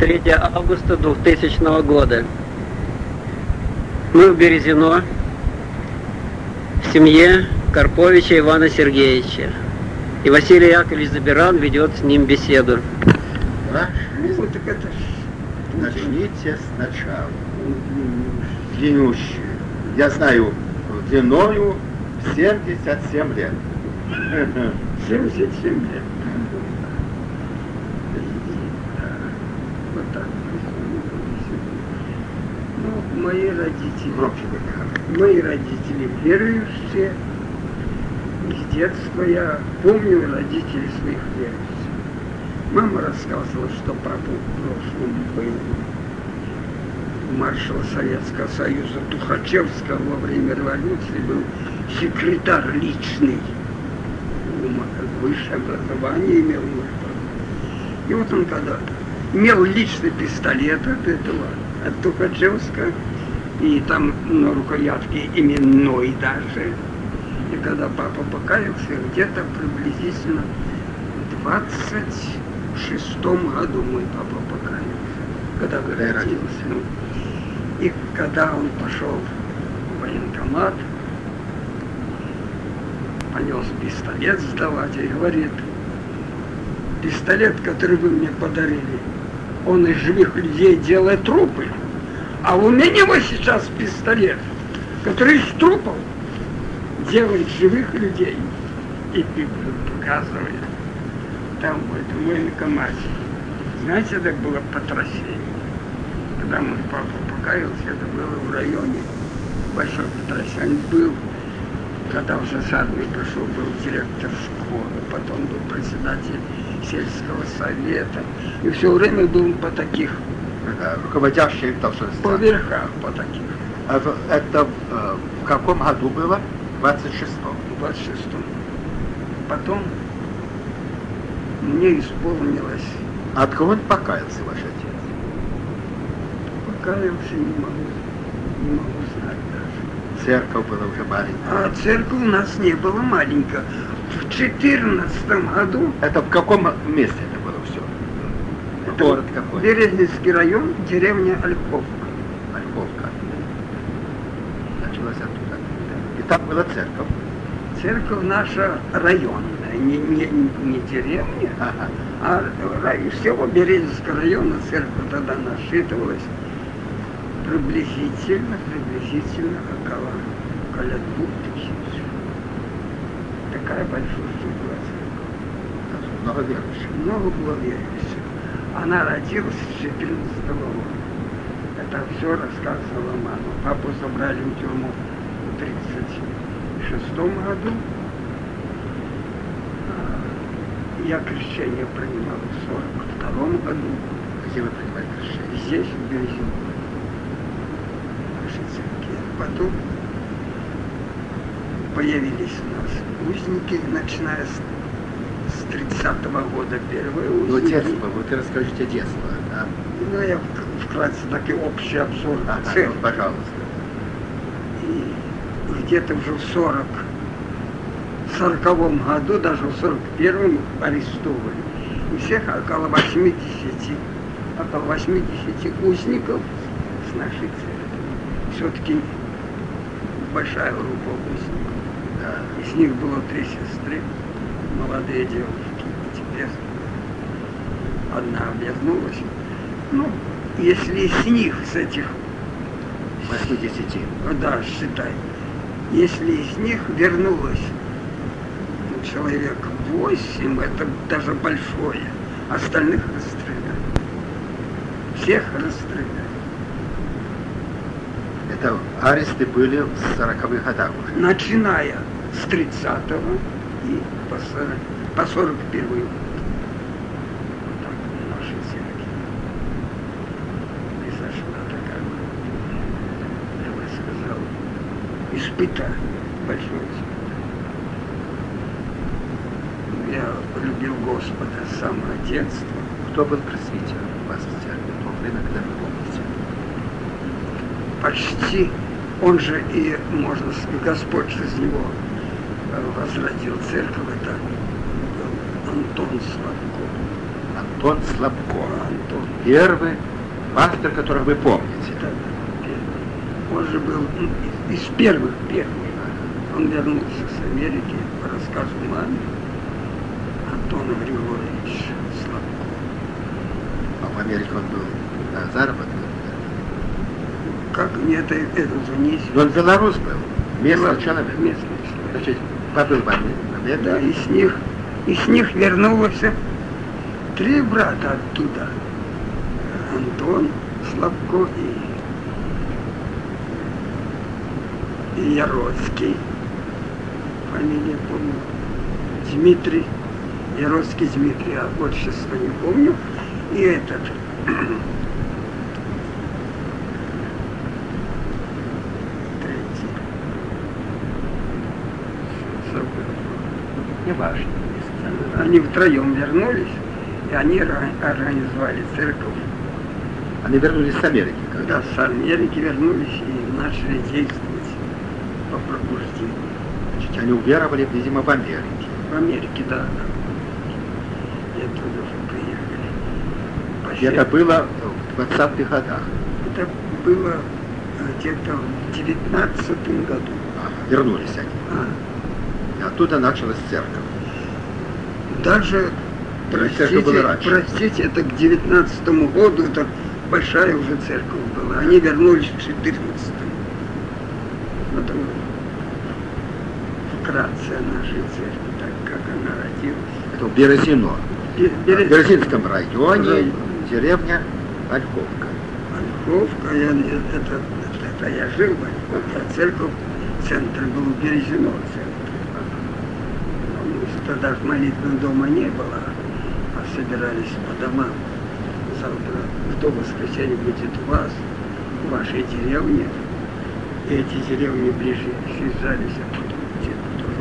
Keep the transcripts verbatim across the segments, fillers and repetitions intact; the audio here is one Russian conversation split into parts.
третьего августа двухтысячного года. Мы в Березино, в семье Карповича Ивана Сергеевича. И Василий Яковлевич Забиран ведет с ним беседу. Ну, так это ж... Начните сначала. Длиннющую. Я знаю, длиною семьдесят семь лет. семьдесят семь лет. Вот так. Ну, мои родители. Мои родители верующие. С детства я помню родителей своих верующих. Мама рассказывала, что папа в прошлом был маршал Советского Союза Тухачевского во время революции, был секретарь личный, высшее образование имел. И вот он когда имел личный пистолет от этого, от Тухачевского, и там на рукоятке именной даже. И когда папа покаялся, где-то приблизительно в двадцать шестом году мой папа покаялся, когда родился. И когда он пошел в военкомат, понес пистолет сдавать и говорит: пистолет, который вы мне подарили, он из живых людей делает трупы, а у меня вот сейчас пистолет, который из трупов делает живых людей. И показывает там в этом военкомате. Знаете, это было потрясение. Когда мой папа покаялся, это было в районе, большой потрясение был. Когда уже с армии пришел, был директор школы, потом был председатель сельского совета. И все время был по таких... Руководящих должностях. По верхах, по таких. А это э, в каком году было? В двадцать шестом. В двадцать шестом. Потом мне исполнилось... От кого он покаялся, ваш отец? Покаялся не могу, не могу знать даже. Церковь была уже маленькая. А церковь у нас не было маленькая. В четырнадцатом году... Это в каком месте это было все? Это город какой? Березнинский район, деревня Ольховка. Ольховка. Началась оттуда. И там была церковь. Церковь наша районная, не, не, не деревня, Ага. а рай, всего Березнинского района церковь тогда насчитывалась приблизительно, приблизительно около, около двух тысяч. Такая большущая была церковь. Много верующих. Много было верующих. Она родилась с четырнадцатого года. Это все рассказывала мама. Папу забрали в тюрьму в тридцать шестом году. Я крещение принимал в сорок втором году. Где вы принимали крещение? Здесь, в Березине. В нашей церкви. Потом появились у нас узники, начиная с с тридцатого года первые узники. Ну, детство, вот и расскажите детство, да? Ну, я вкратце такой общий обзор Ага, церкви. ну, пожалуйста. И где-то уже в сорок, сороковом году, даже в сорок первом арестовали. И всех около восьмидесяти, около восьмидесяти узников с нашей церкви. Все-таки большая группа узников. Да. Из них было три сестры, молодые девушки. И теперь одна объявнулась. Ну, если из них, с этих восьмидесяти. да, считай, если из них вернулось ну, человек восемь, это даже большое, остальных расстреляли. Всех расстреляли. Это аресты были в сороковых годах уже. Начиная с тридцатого и по сорок, по сорок первый год. Вот так в нашей церкви произошла такая, я бы сказал, испытание, большое испытание. Я любил Господа с самого детства. Кто был просветителем у вас в церкви в то время, когда вы помните? Почти, он же и, можно сказать, Господь из него возродил церковь, это был Антон Славко. Антон Слабко. Антон. Первый пастор, которого вы помните. Да, первый. Он же был из первых, первых. Он вернулся с Америки по рассказу мамы. Антон Григорьевич Слабко. А в Америке он был на заработке? Как мне это, это уже не... Но он белорус был, местный человек. Местный человек. Значит, побыл в Америке. Да, и с них, и с них вернулось три брата оттуда. Антон Слабко и, и Яроцкий. Фамилия помню. Дмитрий. Яроцкий Дмитрий, а отчество не помню. И этот... Не важно. Они втроем вернулись, и они организовали церковь. Они вернулись с Америки? Когда? Да, с Америки вернулись и начали действовать по пробуждению. Значит, они уверовали, видимо, в Америке. В Америке, да, да. И оттуда уже приехали. По Это было в двадцатых годах? Это было где-то в девятнадцатом году. Ага, вернулись они. А. И оттуда началась церковь. Даже, простите, простите, это к девятнадцатому году, это большая уже церковь была. Они вернулись в четырнадцатом. Это вкратце о нашей церкви, так как она родилась. Это в Березино. Берез... В Березинском районе, Рай... деревня Ольховка. Ольховка, я, это, это, это я жил в Ольховке, а церковь, центр был в Березино, центр. Тогда молитвенного дома не было, а собирались по домам. Завтра, кто в воскресенье будет у вас, в вашей деревне. И эти деревни ближе съезжались, а потом где-то тоже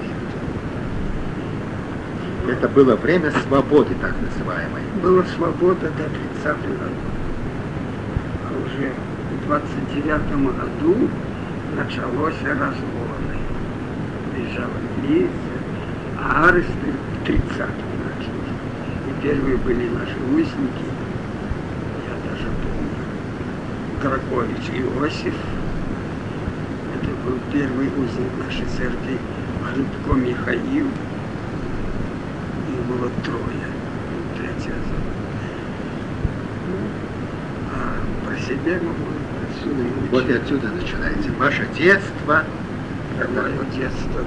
где-то. Это было время свободы, так называемой. Была свобода до тридцатого года. А уже в двадцать девятом году началось разломы. Приезжала милиция. А аресты в тридцатом начались. И первые были наши узники, я даже помню, Гракович Иосиф, это был первый узник нашей церкви, Хлебко Михаил, их было трое, третья зала. Ну, а про себя могу отсюда и учить. Вот и отсюда начинается ваше детство. Мое детство.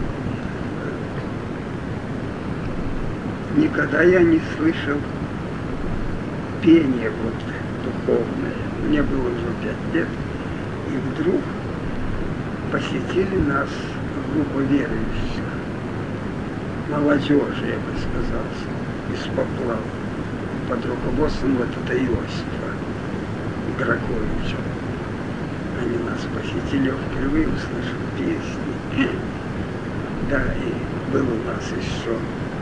Никогда я не слышал пения вот духовное. Мне было уже пять лет, и вдруг посетили нас группа верующих, молодежи, я бы сказал, из Поплав, под руководством вот этого Иосифа Граковича. Они нас посетили, я впервые услышал песни. Да, и был у нас еще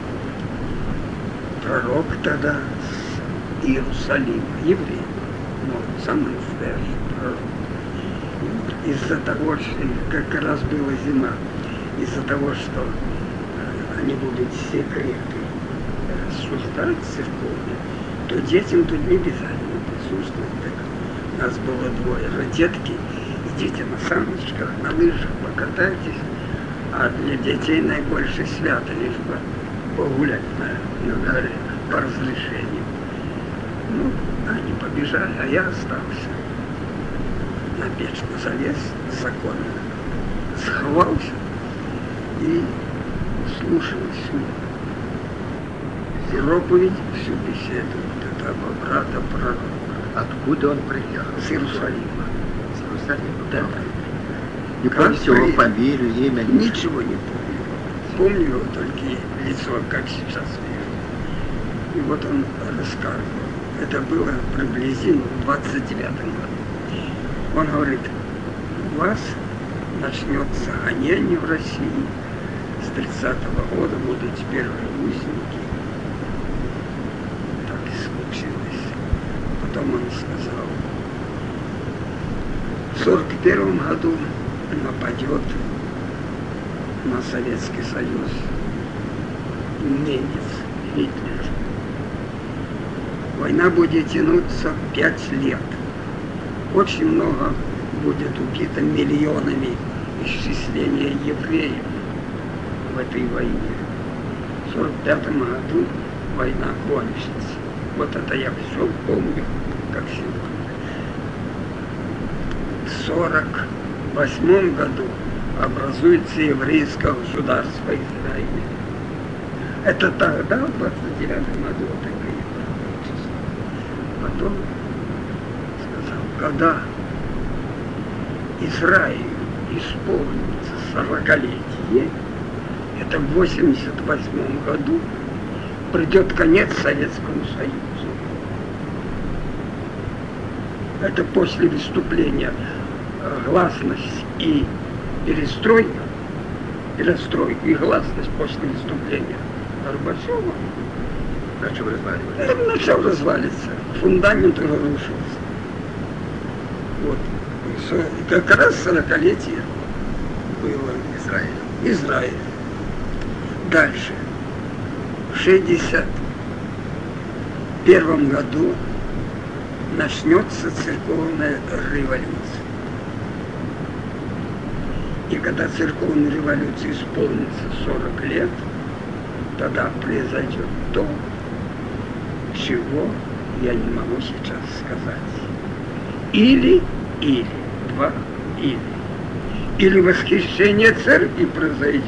пророк тогда с Иерусалима, еврей, но самый настоящий пророк. Из-за того, что как раз была зима, из-за того, что они будут секреты рассуждать церковные, то детям тут не обязательно присутствовать. Так нас было двое родители, идите на саночках, на лыжах, покатайтесь, а для детей наибольше свято, лишь бы погулять на, на горе по разрешению. Ну, они побежали, а я остался. На печку залез законно, сховался и слушал всю проповедь, всю беседу вот этого брата пророка. Откуда он приехал? С Иерусалима. С Иерусалима? Да. Не помните его фамилию, имя? Ничего не помню. Помню его только лицо, как сейчас вижу. И вот он рассказывал. Это было приблизительно в двадцать девятом году. Он говорит, у вас начнется гонение в России. С тридцатого года будут первые узники. Так и случилось. Потом он сказал, в сорок первом году нападет на Советский Союз немец Гитлер. Война будет тянуться пять лет. Очень много будет убито миллионами исчисления евреев в этой войне. В сорок пятом году война кончится. Вот это я все помню, как сегодня. В сорок восьмом году образуется еврейское государство Израиля. Это тогда, в двадцать девятом году, вот это число. Потом сказал, когда Израиль исполнится сорокалетие, это в восемьдесят восьмом году придет конец Советскому Союзу. Это после выступления гласность и перестройка, перестройка и гласность после выступления Горбачева. Начал разваливаться. Это начал развалиться. Фундамент уже рушился. Вот. Как раз сорокалетие было Израиль. Израиль. Дальше. В шестьдесят первом году начнется церковная революция. И когда церковной революции исполнится сорок лет, тогда произойдет то, чего я не могу сейчас сказать. Или, или, два, или. Или восхищение церкви произойдет,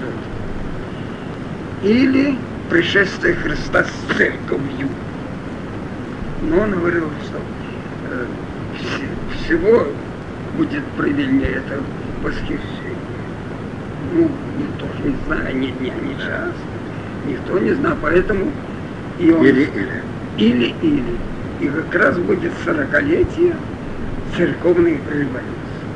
или пришествие Христа с церковью. Но он говорил, что э, всего будет правильнее это восхищение. Ну, никто же не знает, ни дня, ни часа. Никто не знает, поэтому и он... Или, или. Или, или. И как раз будет сорокалетие церковной революции.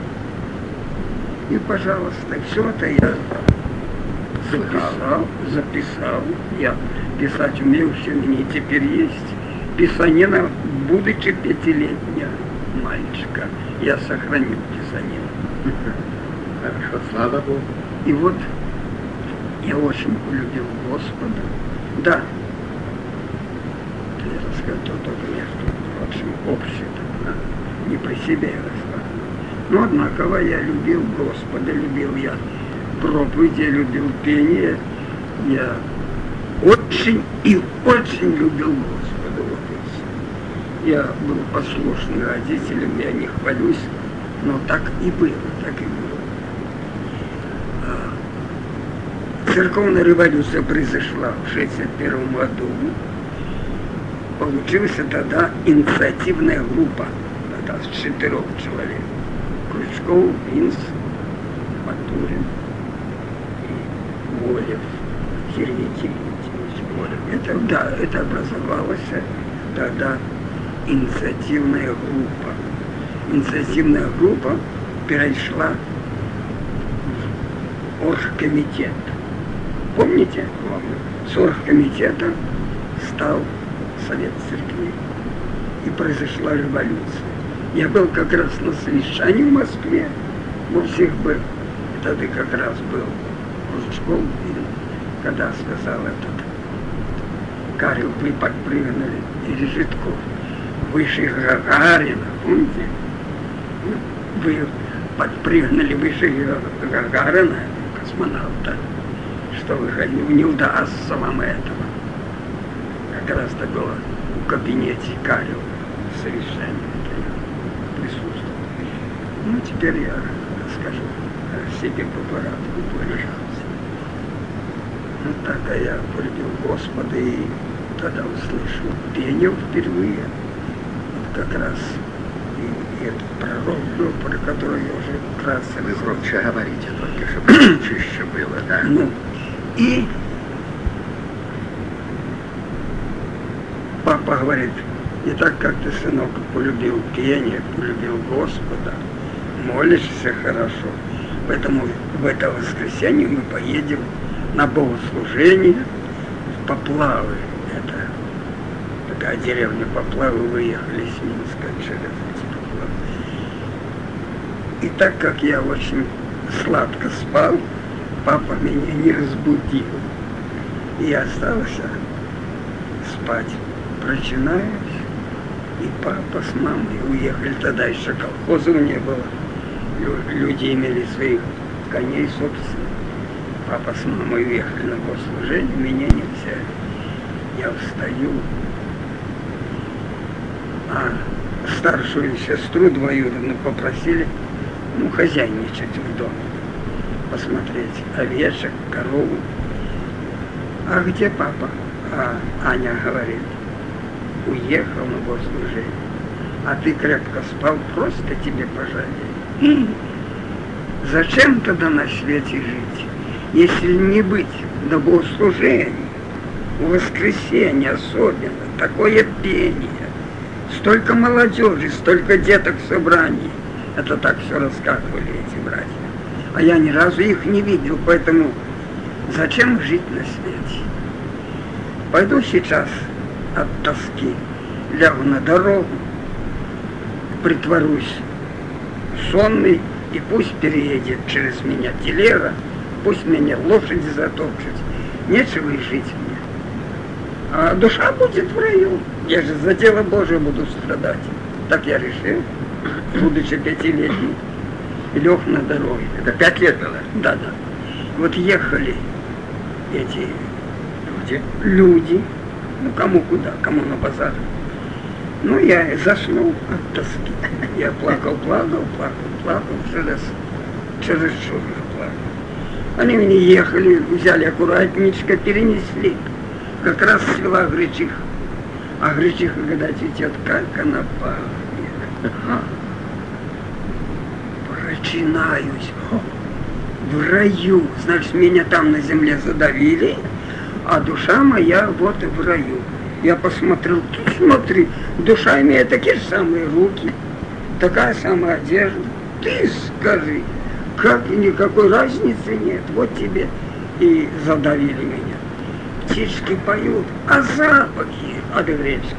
И, пожалуйста, все это я записал, записал. Я писать умею, все у меня теперь есть. Писанина, будучи пятилетнего мальчика, я сохранил писанину. Хорошо, слава Богу. И вот я очень полюбил Господа. Да. Я расскажу только между, в общем, общее, не по себе я рассказываю. Но, однако, я любил Господа, любил я проповедь, я любил пение, я очень и очень любил Господа. Вот и все. Я был послушным родителям, я не хвалюсь, но так и было, так и было. Церковная революция произошла в шестьдесят первом году. Получилась тогда инициативная группа, тогда с четырех человек. Крючков, Минц, Матурин и Волев, Сергей Кириллович. Это, да, это образовалась тогда инициативная группа. Инициативная группа перешла в оргкомитет. Помните? Помню. С оргкомитета стал Совет Церкви. И произошла революция. Я был как раз на совещании в Москве. У всех был. И тогда как раз был Крючков, когда сказал этот Карел, вы подпрыгнули, или Житков, выше Гагарина, помните? Вы подпрыгнули выше Гагарина, космонавта, что вы не удастся вам этого. Как раз это было в кабинете Карел совещание. Присутствовал. Ну, теперь я расскажу о себе по порядку, пожалуйста. Ну, так а я полюбил Господа и тогда услышал пение впервые. Вот как раз и, и этот пророк был, про который я уже вкратце... Вы громче говорите, только чтобы чище было, да? Ну, и папа говорит, и так как ты, сынок, полюбил пение, полюбил Господа, молишься хорошо, поэтому в это воскресенье мы поедем на богослужение в Поплавы. Это такая деревня Поплавы, выехали с Минска через эти Поплавы. И так как я очень сладко спал, папа меня не разбудил. И я остался спать. Прочинаюсь, И папа с мамой уехали, тогда еще колхозов не было. Люди имели своих коней собственных. Папа с мамой уехали на госслужение, меня не взяли. Я встаю, а старшую сестру двоюродную попросили, ну, хозяйничать в доме, посмотреть овечек, корову. А где папа? А Аня говорит, уехал на госслужение. А ты крепко спал, просто тебе пожалели. Зачем тогда на свете жить, если не быть на богослужении, в воскресенье особенно, такое пение, столько молодежи, столько деток в собрании. Это так все рассказывали эти братья. А я ни разу их не видел, поэтому зачем жить на свете? Пойду сейчас от тоски, лягу на дорогу, притворусь сонный, и пусть переедет через меня телега, пусть меня лошади затопчут. Нечего и жить мне. А душа будет в раю. Я же за дело Божие буду страдать. Так я решил, будучи пятилетний, лег на дороге. Это пять лет было? Да, да. Вот ехали эти люди, люди, ну кому куда, кому на базар. Ну, я заснул от тоски. Я плакал, плакал, плакал, плакал, через, через шур плакал. Они мне ехали, взяли аккуратничко, перенесли. Как раз свела гречиха. А гречиха, когда цветет, как она пахнет. А. Прочинаюсь. В раю. Значит, меня там на земле задавили, а душа моя вот в раю. Я посмотрел, ты смотри, душа имеет такие же самые руки, такая самая одежда. Ты скажи, как никакой разницы нет, вот тебе и задавили меня. Птички поют, а запахи от гречки.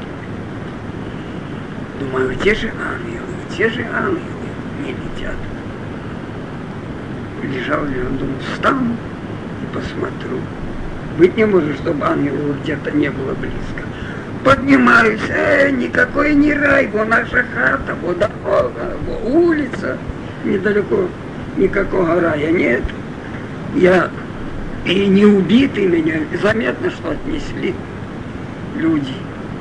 Думаю, где же ангелы, где же ангелы не летят? Лежал, лежал, думаю, встану и посмотрю. Быть не может, чтобы ангелов где-то не было близко. Поднимаюсь, э, никакой не рай, вот наша хата, вот дорога, вот улица, недалеко никакого рая нет. Я и не убитый меня, заметно, что отнесли люди.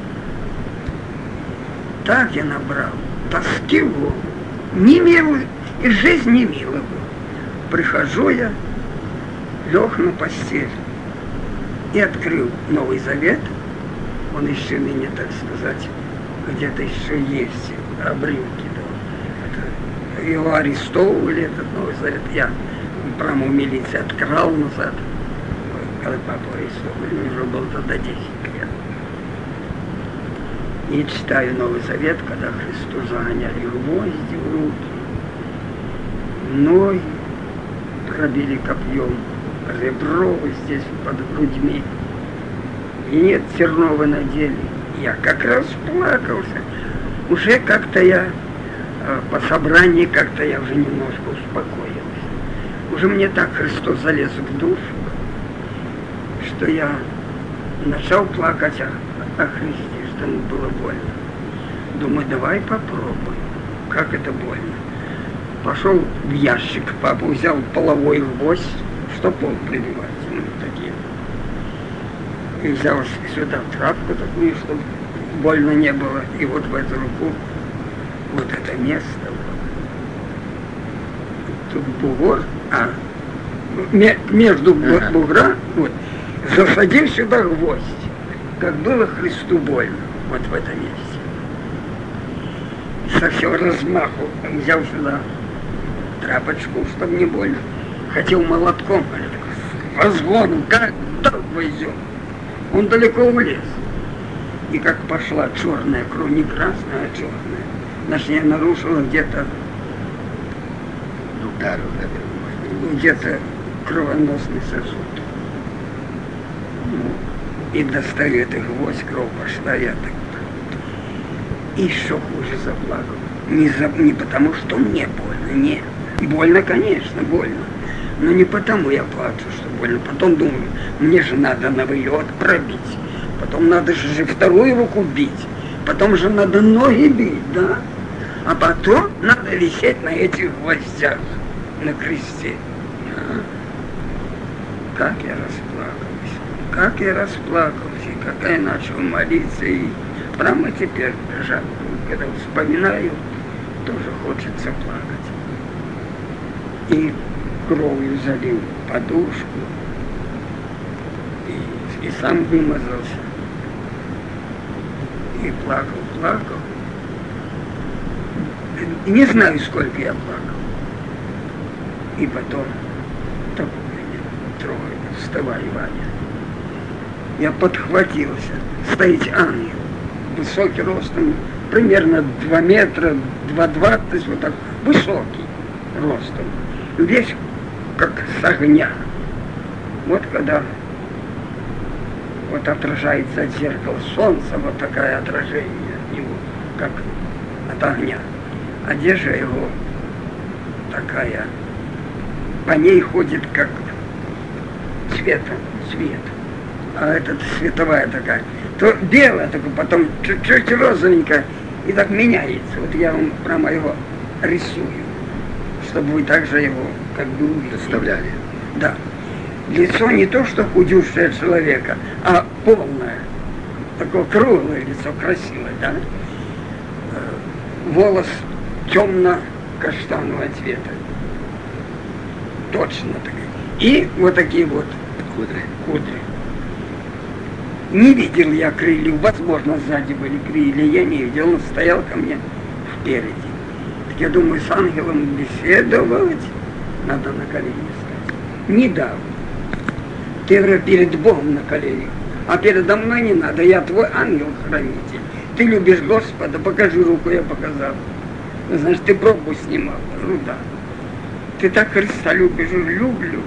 Так я набрал тоски в голову, не мило, и жизнь не мила была. Прихожу я, лег на постель и открыл Новый Завет. Он еще ныне, так сказать, где-то еще есть обрывки. Да. Это его арестовывали, этот Новый Завет. Я прямо в милиции открал назад, когда папу арестовали, уже был тогда десять лет. И читаю Новый Завет, когда Христу загоняли гвозди в руки, ноги пробили копьем, ребро здесь под грудьми. И нет, терновы надели. Я как раз плакался. Уже как-то я э, по собрании, как-то я уже немножко успокоился. Уже мне так Христос залез в душу, что я начал плакать о, о Христе, что ему было больно. Думаю, давай попробуем, как это больно. Пошел в ящик, папа взял половой гвоздь, что пол прибивать, ну, такие. И взял сюда травку такую, чтобы больно не было. И вот в эту руку, вот это место, вот. Тут бугор, а между ага. бугра, вот, засадил сюда гвоздь, как было Христу больно, вот в этом месте. И со всего размаху взял сюда тряпочку, чтобы не больно. Хотел молотком, разгоном, как так войдем. Он далеко улез. И как пошла черная кровь, не красная, а черная. Значит, я нарушила где-то где-то кровоносный сосуд. Ну, и достали этот гвоздь, кровь пошла, я так. И еще хуже заплакал. Не, за, не потому, что мне больно, нет. Больно, конечно, больно. Но не потому я плачу, что больно. Потом думаю, мне же надо на вылет пробить. Потом надо же вторую руку бить. потом же надо ноги бить, да? А потом надо висеть на этих гвоздях, на кресте. А? Как я расплакался, как я расплакался, и как я начал молиться, и прямо теперь, даже, когда вспоминаю, тоже хочется плакать. И кровью залил подушку, и, и сам вымазался. И плакал, плакал. Не знаю, сколько я плакал. И потом так меня трогает, вставай, Ваня. Я подхватился. Стоит ангел, высокий ростом, примерно два метра, два двадцать, вот так, высокий ростом. Весь как с огня. Вот когда вот отражается от зеркала солнца, вот такое отражение от него, как от огня. Одежда его такая, по ней ходит как цветом, цвет. А этот световая такая, то белая, такая, потом чуть-чуть розовенькая, и так меняется. Вот я вам прямо его рисую, чтобы вы также его как бы увидели. Представляли. Да. Лицо не то, что худющее человека, а полное. Такое круглое лицо, красивое, да? Волос темно-каштанового цвета. Точно такие. И вот такие вот Кудри. кудри. Не видел я крыльев, возможно, сзади были крылья, я не видел, он стоял ко мне впереди. Так я думаю, с ангелом беседовать, надо на колени стать. Не дал. Ты, говорю, перед Богом на колени, а передо мной не надо, я твой ангел-хранитель. Ты любишь Господа, покажи руку, я показал. Значит, ты пробу снимал. Ну да. Ты так Христа любишь, люблю.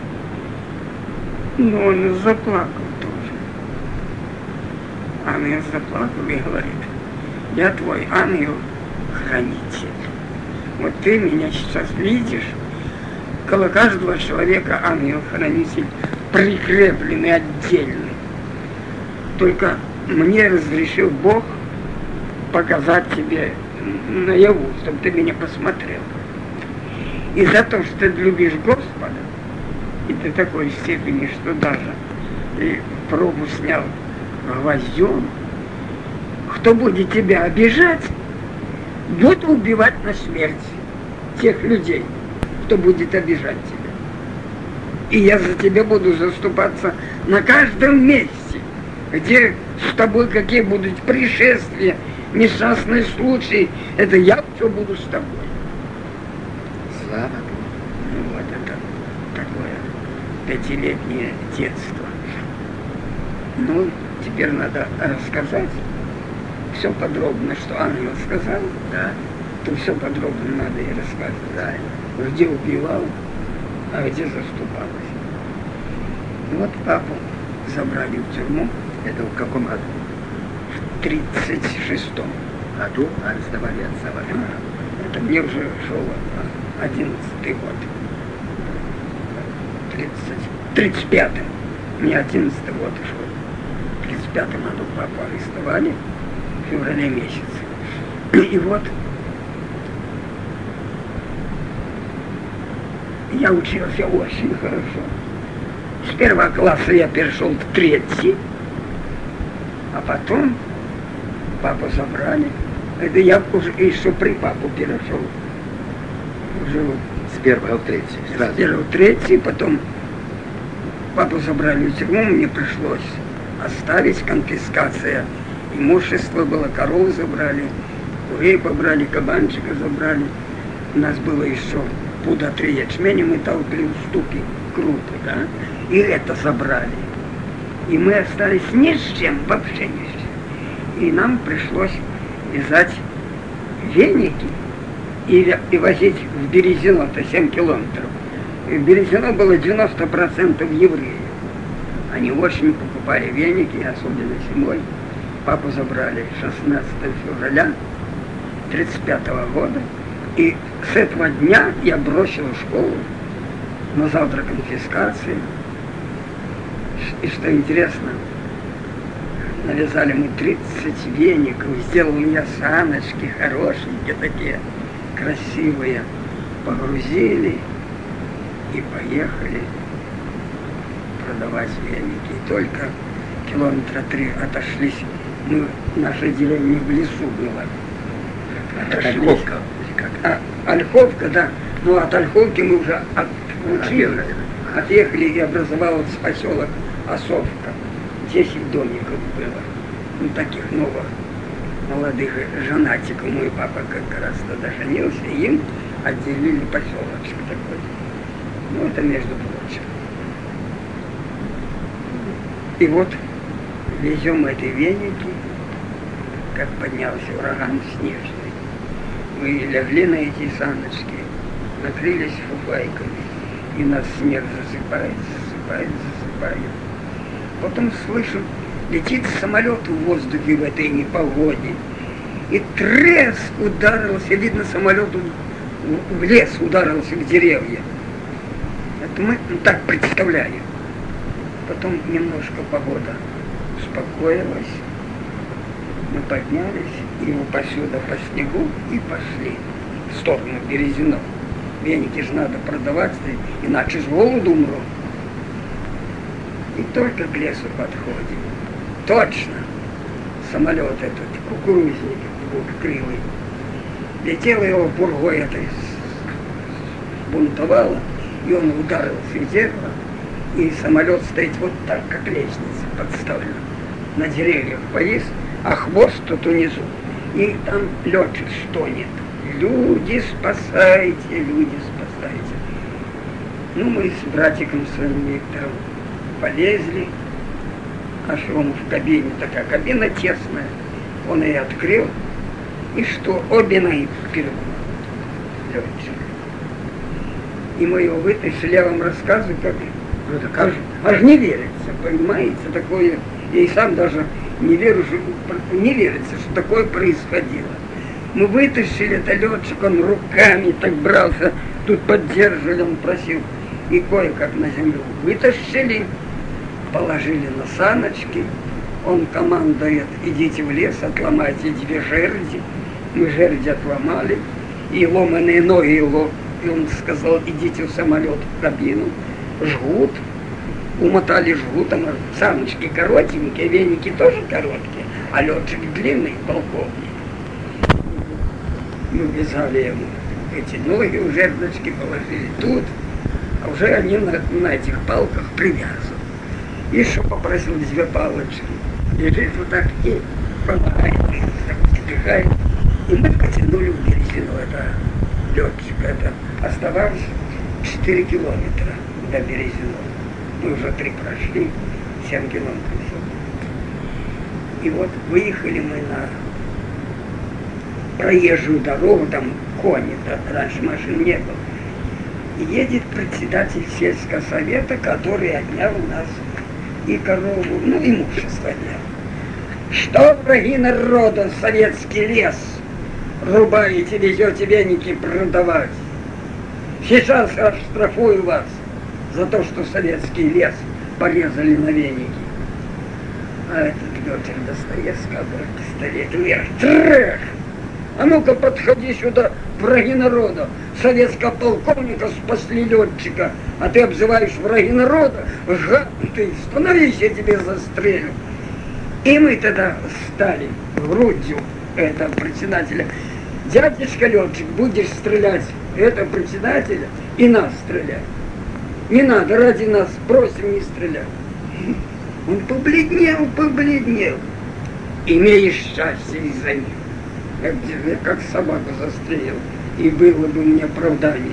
Но он заплакал тоже. Ангел заплакал и говорит, я твой ангел-хранитель. Вот ты меня сейчас видишь, около каждого человека ангел-хранитель прикрепленный отдельный. Только мне разрешил Бог показать тебе наяву, чтобы ты меня посмотрел. И за то, что ты любишь Господа, и до такой степени, что даже ты пробу снял гвоздем, кто будет тебя обижать, буду убивать на смерть тех людей, кто будет обижать тебя. И я за тебя буду заступаться на каждом месте, где с тобой какие будут пришествия, несчастные случаи, это я все буду с тобой. Слава Богу. Ну вот это такое пятилетнее детство. Ну, теперь надо рассказать все подробно, что ангел сказал, Да. то все подробно надо и рассказывать. Да. Где убивал, а где заступалась. Вот папу забрали в тюрьму. Это в каком году? В тридцать шестом. Году арестовали отца вашего. А, это мне уже шел одиннадцатый год. тридцать пятый. Мне одиннадцатый год шел. В тридцать пятом году папу арестовали в феврале месяце. И вот я учился очень хорошо. С первого класса я перешел в третий, а потом папу забрали. Это я уже еще при папу перешел. Уже вот С первого в третий. Сразу. с первого в третий, потом папу забрали в тюрьму, мне пришлось оставить, конфискация имущества было, коровы забрали, курей побрали, кабанчика забрали. У нас было еще пуда три ячменя, мы толкли в ступе круто, да, и это забрали. И мы остались ни с чем, вообще ни с чем. И нам пришлось вязать веники и, и возить в Березино, это семь километров. И в Березино было девяносто процентов евреев. Они очень покупали веники, особенно зимой. Папу забрали шестнадцатого февраля тридцать пятого года. И с этого дня я бросил школу, но завтра конфискации. И что интересно, Навязали мы тридцать веников, сделали я саночки хорошенькие такие, красивые. Погрузили и поехали продавать веники. И только километра три отошлись. Мы, наша деревня в лесу была. Ольховка. А, Ольховка, да. Ну, от Ольховки мы уже отъехали, отъехали и образовался поселок Осовка. Десять домиков было. Ну, таких новых молодых женатиков. Мой папа как раз тогда женился, и им отделили поселочек такой. Ну, это между прочим. И вот везем эти веники, как поднялся ураган снежный. Мы легли на эти саночки, накрылись фуфайками, и нас снег засыпает, засыпает, засыпает. Потом слышим, летит самолет в воздухе в этой непогоде, и треск ударился, видно, самолет в лес ударился, в деревья. Это мы так представляем. Потом немножко погода успокоилась. Мы поднялись и посюда по снегу и пошли в сторону Березино. Веники же надо продавать, иначе с голоду умру. И только к лесу подходим. Точно! Самолет этот, кукурузник двухкрылый. Летела его пургой этой, бунтовала, и он ударился в дерево, и самолет стоит вот так, как лестница подставлена. На деревьях повис, а хвост тут внизу. И там летчик стонет. Люди, спасайте, люди, спасайте. Ну, мы с братиком своим Виктором полезли, аж он в кабине, такая кабина тесная. Он ее открыл, и что, обе ноги вперед. Летчик. И мы его вытащили, я вам рассказываю, как... Ну, это как? Аж, аж не верится, понимаете, такое... Я и сам даже не верю, что, не верится, что такое происходило. Мы вытащили это летчик, он руками так брался, тут поддерживали, он просил, и кое-как на землю вытащили, положили на саночки, он командует, идите в лес, отломайте две жерди, мы жерди отломали, и ломаные ноги его, и он сказал, идите в самолет, в кабину, жгут, умотали жгутом, саночки коротенькие, веники тоже короткие, а летчик длинный, полковник. Мы вязали ему эти ноги, в жердочки положили тут, а уже они на, на этих палках привязаны. Еще попросил две палочки, лежит вот так и помогает, так вздыхает. И мы потянули в Березино, это летчик, это оставалось четыре километра до Березино. Мы уже три прошли, семь километров. И вот выехали мы на проезжую дорогу, там кони, да, раньше машин не было. И едет председатель сельского совета, который отнял у нас и корову, ну, имущество отнял. Что, враги народа, советский лес рубаете, везете веники продавать? Сейчас оштрафую вас за то, что советский лес порезали на веники. А этот Петр Достоевский, пистолет вверх, трэх! А ну-ка подходи сюда, враги народа. Советского полковника спасли летчика, а ты обзываешь враги народа? Гад ты, становись, я тебе застрелю. И мы тогда стали грудью этого председателя. Дядечка летчик, будешь стрелять этого председателя и нас стрелять. Не надо, ради нас, просим не стрелять. Он побледнел, побледнел. Имеешь счастье из-за них. Как, как собаку застрелил, и было бы мне оправдание.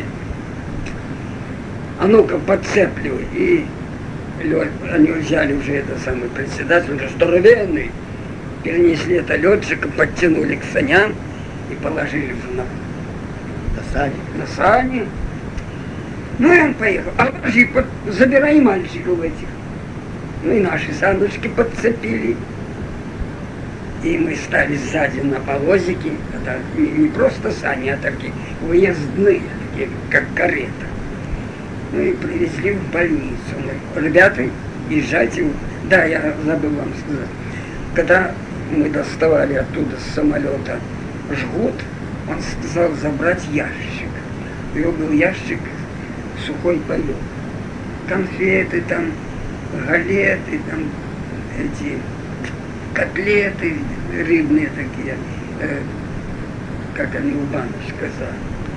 А ну-ка подцепливай. И они взяли уже это самый председатель, уже здоровенный, перенесли это летчика, подтянули к саням и положили на, на сани. На сани. Ну и он поехал. А подожди, под, забирай мальчиков этих. Ну и наши саночки подцепили. И мы стали сзади на повозике, это не, не просто сани, а такие выездные, такие, как карета. Ну и привезли в больницу. Мы, ребята, езжайте. Да, я забыл вам сказать. когда мы доставали оттуда с самолета жгут, он сказал забрать ящик. У него был ящик сухой паёк. Конфеты там, галеты, там эти котлеты рыбные такие, э, как они у баночка за.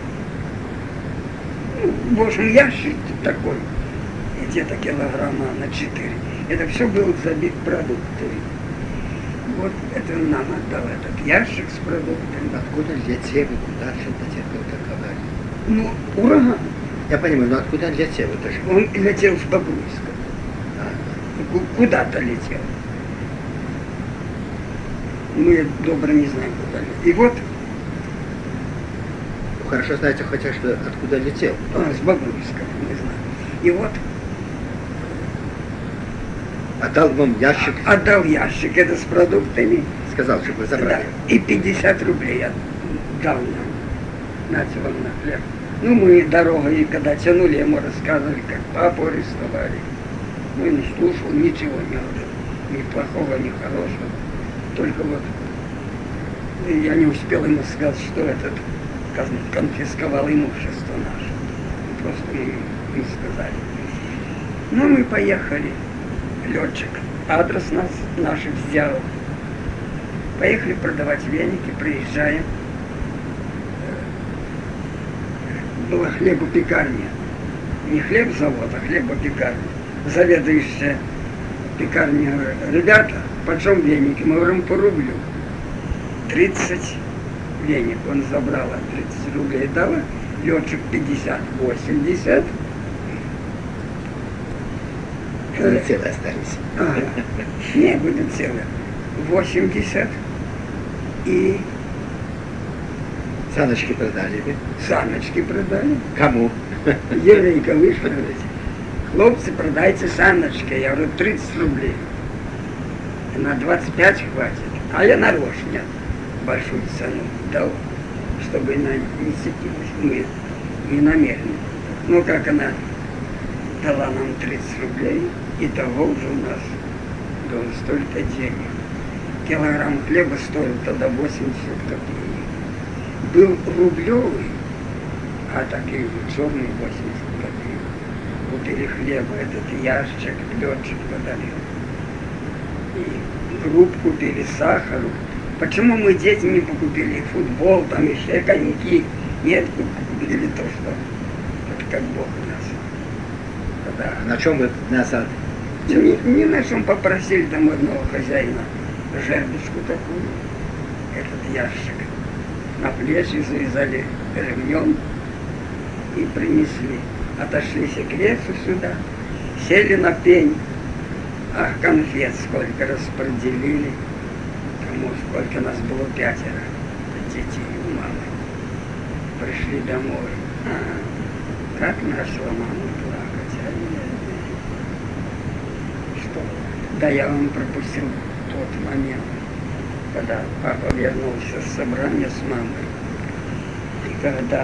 Ну, в общем, ящик такой, где-то килограмма на четыре. Это все было забит продуктами. Вот это нам отдал этот ящик с продуктами. Откуда летели, куда же летел, как говорили? Ну, ураган. Я понимаю, но откуда летел? Это же... Он летел с Бобруйска. А, Куда-то летел. Мы добро не знаем, куда летел. И вот... Хорошо знаете хотя что откуда летел. А, с Бобруйска, не знаю. И вот... Отдал вам ящик. Отдал ящик, это с продуктами. Сказал, чтобы вы забрали. Да, и пятьдесят рублей отдал нам. Начал он на хлеб. Ну, мы дорогой, когда тянули, ему рассказывали, как папу арестовали. Ну, и не слушал, ничего не говорил. Ни плохого, ни хорошего. Только вот я не успел ему сказать, что этот конфисковал имущество наше. Просто мы не сказали. Ну, мы поехали. Летчик адрес нас наш взял. Поехали продавать веники, приезжаем. Была хлебопекарня. Не хлебзавод, а хлебопекарня. Заведующая пекарня: ребята, почем веники? Мы говорим, по рублю. тридцать веник он забрал, а тридцать рублей дала. Летчик пятьдесят, восемьдесят. Не целые остались. Ага. Не, будет целые. восемьдесят. И саночки продали вы? Саночки продали. Кому? Еврейка вышла, говорит: хлопцы, продайте саночки. Я говорю, тридцать рублей. На двадцать пять хватит. А я нарочно большую цену дал, чтобы она не сетилась. Мы не намеренно. Ну, как она дала нам тридцать рублей, и того уже у нас было столько денег. Килограмм хлеба стоил тогда восемьдесят копеек. Был рублевый, а такие черные восемьдесят копеек. Купили хлеба, этот ящик, летчик подарил. И круп купили, сахару. Почему мы дети не покупили футбол, там еще коньяки? Нет, купили то, что это как Бог нас. Когда... На чем вы назад? Ни, ни на чем попросили там одного хозяина жердочку такую, этот ящик. На плечи завязали ремнем и принесли. Отошли к лесу сюда, сели на пень. Ах, конфет сколько распределили. Кому сколько нас было, пятеро детей у мамы. Пришли домой. А, как начала мама плакать. А что? Да я вам пропустил тот момент, когда папа вернулся с собрания с мамой. И когда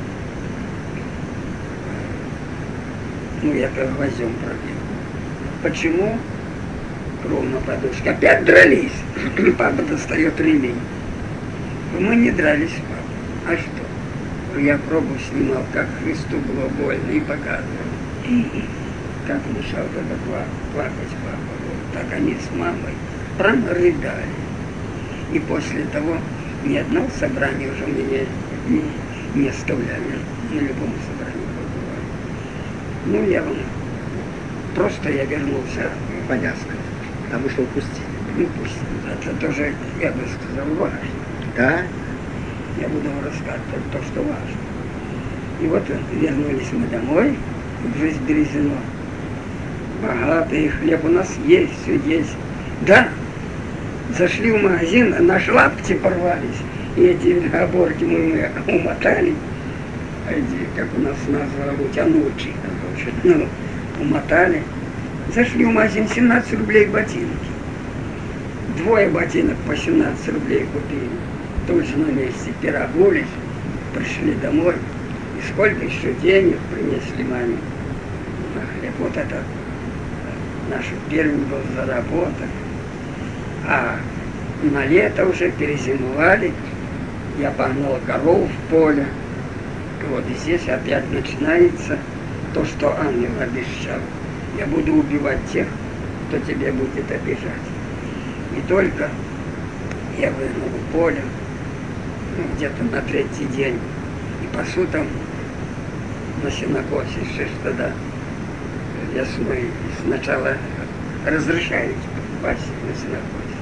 ну я как гвоздем пробил. Почему? Кровь на подушке. Опять дрались. Папа достает ремень. Мы не дрались, папа. А что? Я пробу снимал, как Христу было больно, и показывал. И как мешал тогда плакать папа. Вот так они с мамой прямо рыдали. И после того ни одного собрания уже меня не, не оставляли. На любом собрании побывали. Ну, я вам... Просто я вернулся. Понятно. Потому что упустили. Ну, пусть. Это тоже, я бы сказал, важно. Да? Я буду вам рассказывать то, что важно. И вот вернулись мы домой, в жизнь Березино. Богатый хлеб у нас есть, все есть. Да, зашли в магазин, наши лапти порвались. И эти оборки мы умотали. Эти, как у нас назва, утянучи. Ну, умотали. Зашли в магазин, семнадцать рублей ботинки. Двое ботинок по семнадцать рублей купили. Тут же на месте пирогулись, пришли домой. И сколько еще денег принесли маме на хлеб. Вот это наш первый был заработок. А на лето уже перезимовали, я погнал коров в поле. И вот здесь опять начинается то, что ангел обещал. Я буду убивать тех, кто тебе будет обижать. И только я вынул в поле, ну, где-то на третий день, и пасу там на сенокосе, что ж тогда весной сначала разрешают пасть на сенокосе,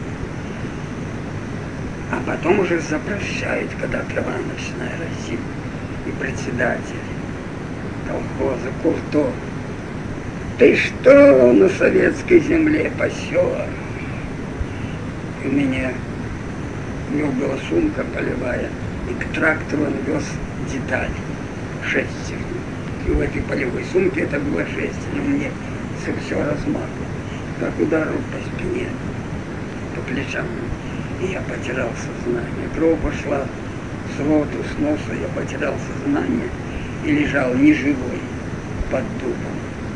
а потом уже запрещают, когда трава начинает расти. И председатель колхоза Курто: ты что на советской земле пасешь? И у меня, у него была сумка полевая, и к трактору он вез детали, шестерню. И в этой полевой сумке это было шестерню, мне все, все размакло, как ударил по спине, по плечам. И я потерял сознание. Кровь пошла с роту, с носа, я потерял сознание и лежал неживой под дубом.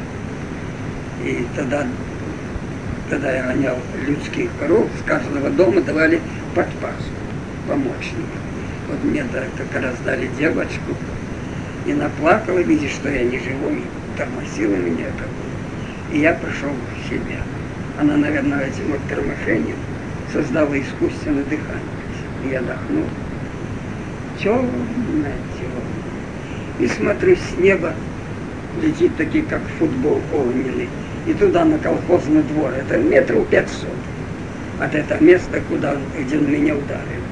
И тогда, когда я гонял людских коров, с каждого дома давали подпаску, помощника. Вот мне как раз дали девочку, и наплакала, видя, что я не живой, тормозила меня как-то. И я пришел в себя. Она, наверное, этим вот тормошением создала искусственное дыхание. И я дохнул. Темно, темно. И смотрю, с неба летит такие, как футбол огненный. И туда на колхозный двор. Это метров пятьсот от этого места, куда, где он меня ударил.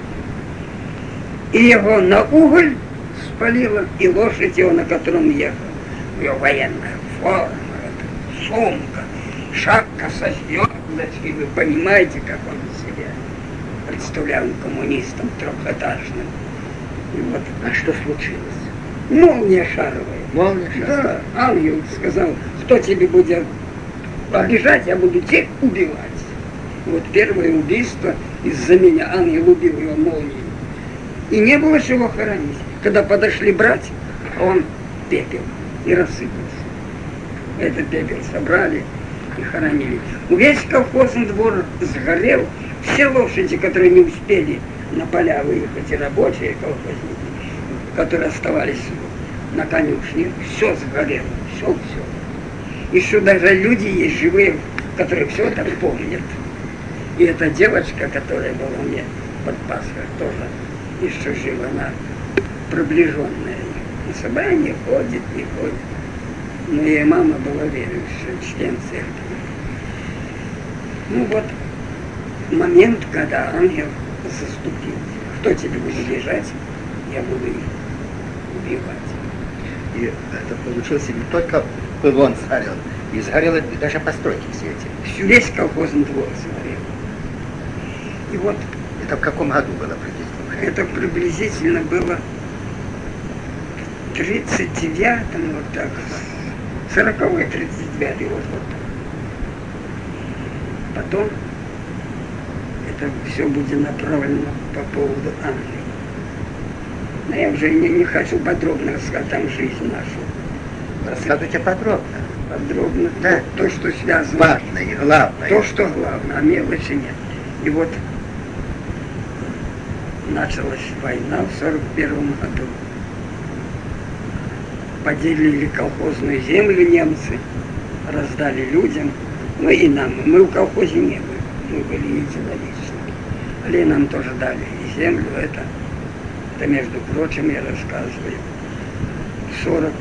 И его на уголь спалило, и лошадь его, на котором ехал. Ее военная форма, сумка, шапка со звездочкой. Вы понимаете, как он себя представлял коммунистом трехэтажным. И вот, А что случилось? молния шаровая. Молния шаровая? Да, ангел сказал, кто тебе будет обижать, я буду тех убивать. Вот первое убийство из-за меня, ангел убил его молнией. И не было чего хоронить. Когда подошли брать, он пепел и рассыпался. Этот пепел собрали и хоронили. Весь колхозный двор сгорел. Все лошади, которые не успели на поля выехать, и рабочие колхозники, которые оставались на конюшне, все сгорело, все-все. Еще даже люди есть живые, которые все это помнят. И эта девочка, которая была мне под Пасхой, тоже еще жива, она приближенная. На собрание ходит, не ходит. Но ее мама была верующая, член церкви. Ну вот, момент, когда ангел заступил. Кто тебе будет бежать, я буду их убивать. И это получилось не только пылон сгорел, и сгорело даже постройки все эти. Всю весь колхозный двор сгорел. И вот Это в каком году было приблизительно? это приблизительно было в тридцать девятом, вот так, сороковой, тридцать девятый год, вот так. Потом это все будет направлено по поводу Англии. Но я уже не, не хочу подробно рассказать там жизнь нашу. Рассказывайте подробно. Подробно. Да. То, то, что связано. Важное и главное. То, что главное, а мелочи нет. И вот началась война в сорок первом году. Поделили колхозную землю немцы, раздали людям, ну и нам. Мы в колхозе не были, мы были единоличными. Але нам тоже дали и землю, это, это между прочим, я рассказываю, в сорок...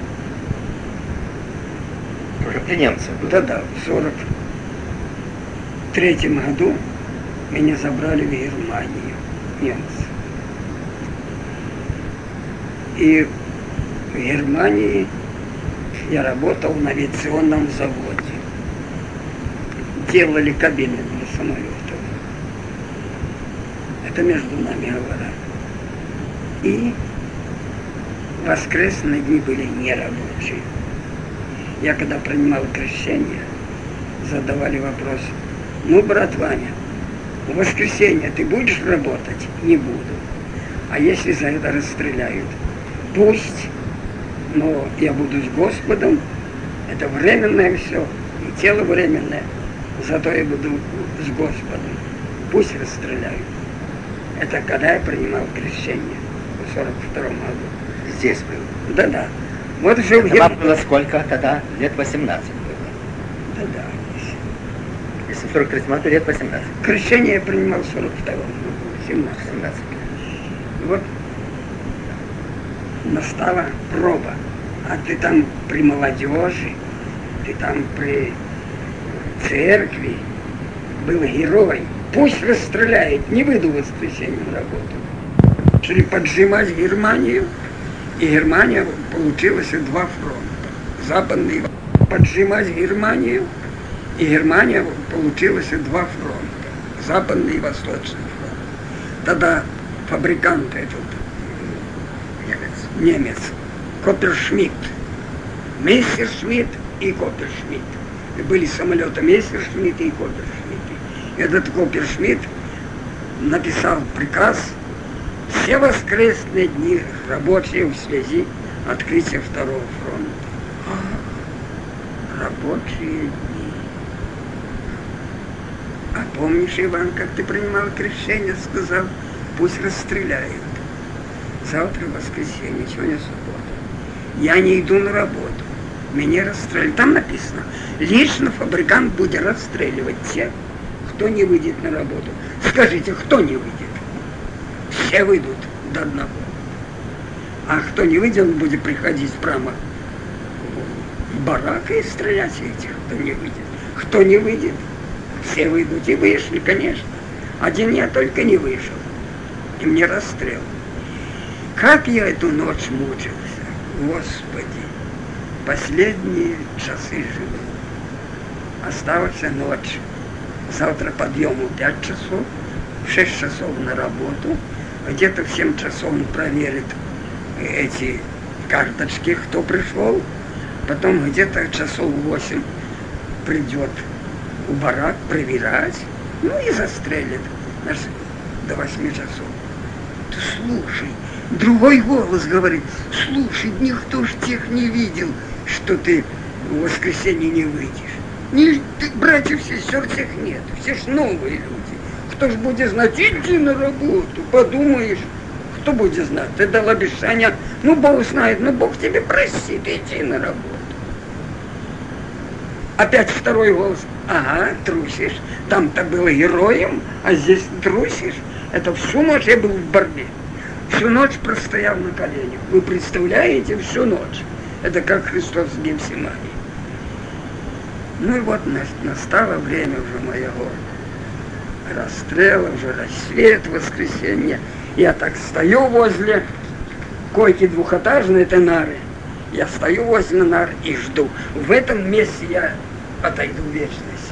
Уже при немцах было. Да-да, в сорок третьем году меня забрали в Германию немцы. И в Германии я работал на авиационном заводе. Делали кабины для самолетов. Это между нами говоря. И воскресные дни были нерабочие. Я когда принимал крещение, задавали вопрос: ну, брат Ваня, в воскресенье ты будешь работать? Не буду. А если за это расстреляют? Пусть, но я буду с Господом, это временное все, и тело временное, зато я буду с Господом. пусть расстреляют. Это когда я принимал крещение в сорок втором году. Здесь был. Да-да. Вот уже в Вам было сколько тогда? Лет восемнадцать было. Да-да. Если в сорок третьем году лет восемнадцать. Крещение я принимал в сорок втором, семнадцать. семнадцать. Вот настала проба. А ты там при молодежи, ты там при церкви был герой. Пусть расстреляет, не выйду в воскресенье на работу. Шли поджимать Германию, и Германия получилась два фронта. Западный поджимать Германию, и Германия получилась два фронта. Западный и Восточный фронт. Тогда фабрикант этот, немец, немец Коппершмидт, Мессершмитт и Коппершмидт. И были самолеты Мессершмитта и Коппершмитта. Этот Коппершмидт написал приказ все воскресные дни рабочие в связи открытия второго фронта. Рабочие дни. А помнишь, Иван, как ты принимал крещение, сказал, пусть расстреляют. Завтра воскресенье, сегодня суббота. Я не иду на работу. Меня расстреляют. Там написано, лично фабрикант будет расстреливать тех, кто не выйдет на работу. Скажите, кто не выйдет? Все выйдут до одного. А кто не выйдет, он будет приходить прямо в барак и стрелять этих, кто не выйдет. Кто не выйдет, все выйдут. И вышли, конечно. Один я только не вышел. И мне расстрел. Как я эту ночь мучился, Господи. Последние часы живы. Осталась ночь. Завтра подъему пять часов, в шесть часов на работу. Где-то в семь часов он проверит эти карточки, кто пришел. Потом где-то часов восемь придет в барак проверять, ну и застрелит до восьми часов. Ты слушай, другой голос говорит, слушай, никто ж тех не видел, что ты в воскресенье не выйдешь. Не, ты, братьев, сестер тех нет, все ж новые люди. Кто ж будет знать, иди на работу, подумаешь, кто будет знать, ты дал обещание, ну Бог знает, ну Бог тебе простит, иди на работу. Опять второй голос, ага, трусишь, там-то было героем, а здесь трусишь. Это всю ночь я был в борьбе, всю ночь простоял на коленях. Вы представляете, всю ночь. Это как Христос в Гефсимании. Ну и вот настало время уже моего расстрела, уже рассвет, воскресенье. Я так стою возле койки двухэтажной, это нары. Я стою возле нар и жду. В этом месте я отойду в вечность.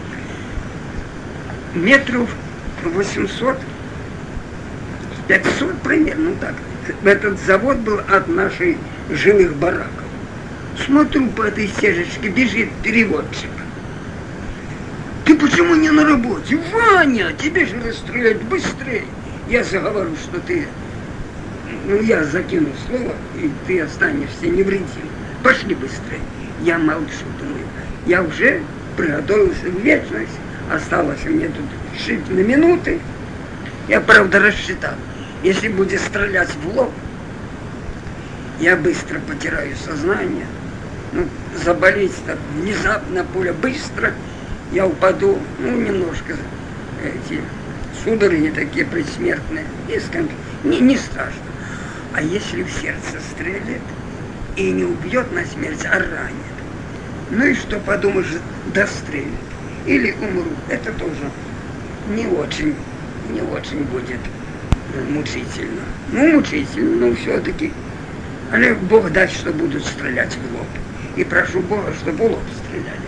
Метров восемьсот, пятьсот примерно, ну так. Этот завод был от наших жилых бараков. Смотрю, по этой стежечке бежит переводчик. Ты почему не на работе? Ваня, тебе же расстрелять быстрее. Я заговорю, что ты... Ну, я закину слово, и ты останешься невредим. Пошли быстрее. Я молчу, думаю. Я уже приготовился в вечность. Осталось мне тут жить на минуты. Я, правда, рассчитал. Если будет стрелять в лоб, я быстро потеряю сознание. Ну, заболеть так внезапно, пуля быстро, я упаду, ну, немножко эти судороги такие предсмертные, и скон... не, не страшно. А если в сердце стрелит и не убьет на смерть, а ранит, ну и что, подумаешь, дострелит или умру, это тоже не очень, не очень будет мучительно. Ну, мучительно, но все-таки. Але Бог даст, что будут стрелять в лоб. И прошу Бога, чтобы в лоб стреляли.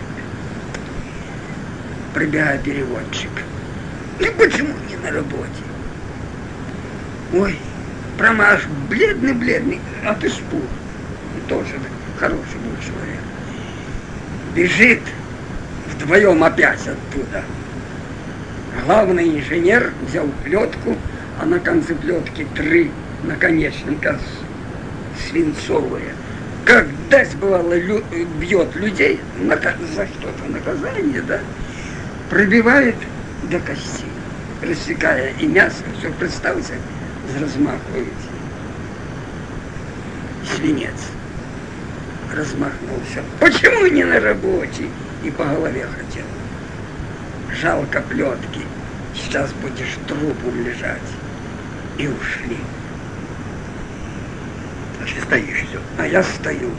Прибегает переводчик. Ты почему не на работе? Ой, прямо аж бледный-бледный, от испуга. Тоже хороший был человек. Бежит вдвоем опять оттуда. Главный инженер взял плетку, а на конце плетки три наконечника свинцовые. Как даст, бывало, лю- бьет людей на, за что-то наказание, да, пробивает до костей. рассекая и мясо, все, представьте, с размаху эти. Свинец размахнулся. Почему не на работе? И по голове хотел. Жалко плетки. Сейчас будешь трупом лежать. И ушли. А ты стоишь все. А я стою.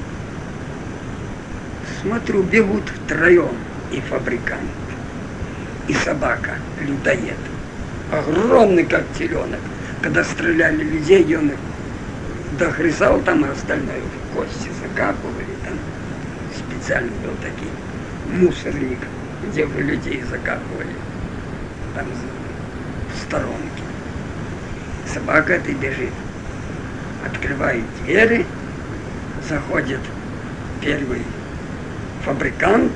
Смотрю, бегут втроем. И фабрикант, и собака, людоед. Огромный, как теленок. Когда стреляли людей, он их догрызал там, а остальное в кости закапывали. Там специально был такой мусорник, где вы людей закапывали. Там в сторонке. Собака эта бежит. Открывает двери, заходит первый фабрикант,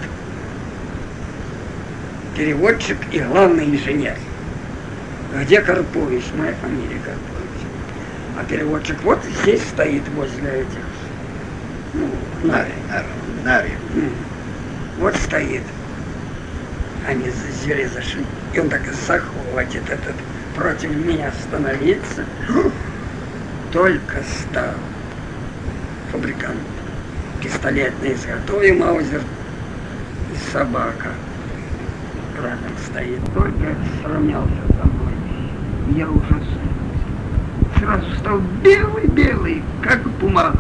переводчик и главный инженер. Где Карпович? Моя фамилия Карпович. А переводчик вот здесь стоит возле этих. Ну, Нари, Нари. Вот стоит. Они за двери зашли. И он так захватит этот против меня становиться. Только стал фабрикант. Пистолет на изготове, маузер и собака. Рядом стоит, только сравнялся со мной. Я уже сразу стал белый-белый, как бумага.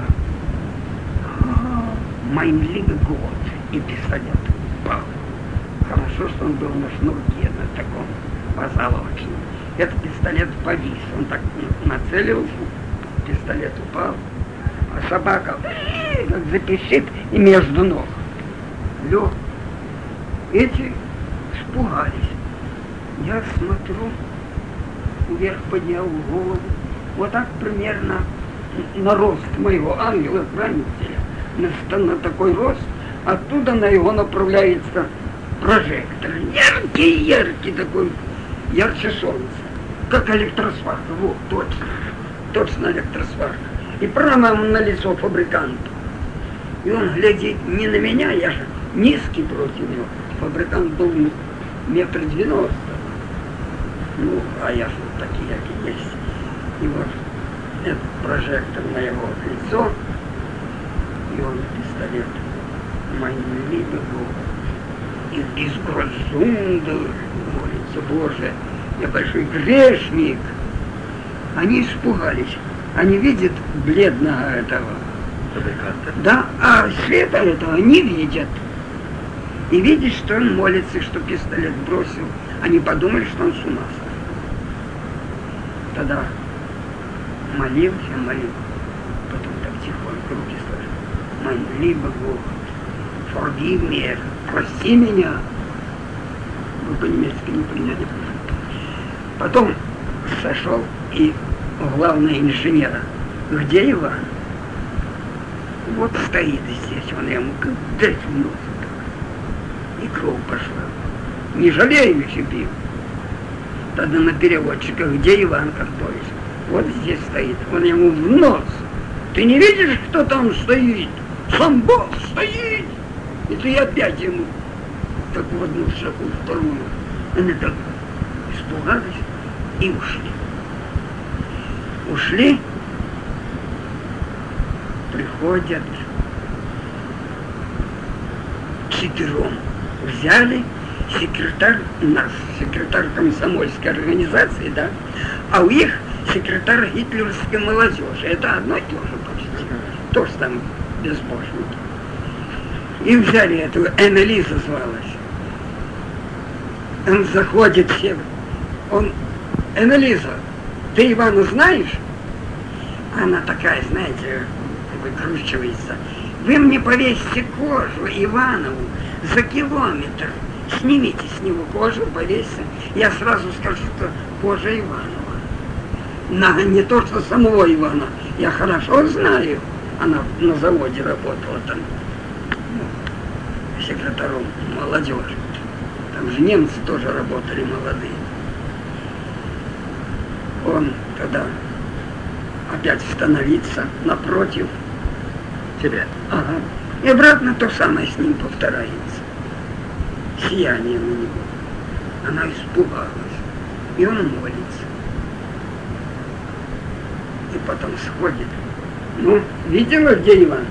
Mein lieber Gott, и пистолет упал. Хорошо, что он был на шнурке, на таком позолоченном. Этот пистолет повис, он так нацелился, пистолет упал, а собака как запищит и между ног. Лег. Эти испугались. Я смотрю, вверх поднял голову, вот так примерно на рост моего ангела-хранителя, на, на такой рост, оттуда на его направляется прожектор, яркий-яркий такой, ярче солнца, как электросварка, вот, точно, точно электросварка, и прямо на лицо фабриканту. И он глядит не на меня, я же низкий против него. Фабрикант был метр девяносто. Ну, а я же вот такие, как есть. И вот этот прожектор на его лицо, и он пистолет. Mein lieber Gott, и из Грозунда молится, Боже, я большой грешник. Они испугались. Они видят бледного этого фабриканта. Да, а света этого не видят. И видишь, что он молится, что пистолет бросил. Они подумали, что он с ума сошел. Тогда молился, молил. Потом так тихонько руки сложил. Mein lieber Gott, forgive me, прости меня. Вы по-немецки не поняли. Потом сошел и главный инженера. Где Иван? Вот стоит здесь, он ему как дать в нос. И кровь пошла. Не жалеючи бил. Тогда на переводчика, где Иван Карпович? Вот здесь стоит. Он ему в нос. Ты не видишь, кто там стоит? Сам Бог стоит. И ты опять ему так в одну шагу, в вторую. Они так испугались и ушли. Ушли, приходят четвером. Взяли секретарь, у нас секретарь комсомольской организации, да, а у них секретарь гитлеровской молодежи. Это одно и то же почти. Тоже там безбожники. И взяли эту, Эннелиза звалась. Он заходит все. Он, Эннелиза, ты Ивана знаешь? Она такая, знаете, выкручивается. Вы мне повесьте кожу Иванову за километр. Снимите с него кожу, повесьте. Я сразу скажу, что кожа Иванова. На, не то, что самого Ивана. Я хорошо знаю. Она на заводе работала там. Ну, секретарем молодежи. Там же немцы тоже работали молодые. Он тогда опять становится напротив Тебя. Ага. И обратно то самое с ним повторяется. Сияние на него. Она испугалась. И он молится. И потом сходит. Ну, видела, где Иван?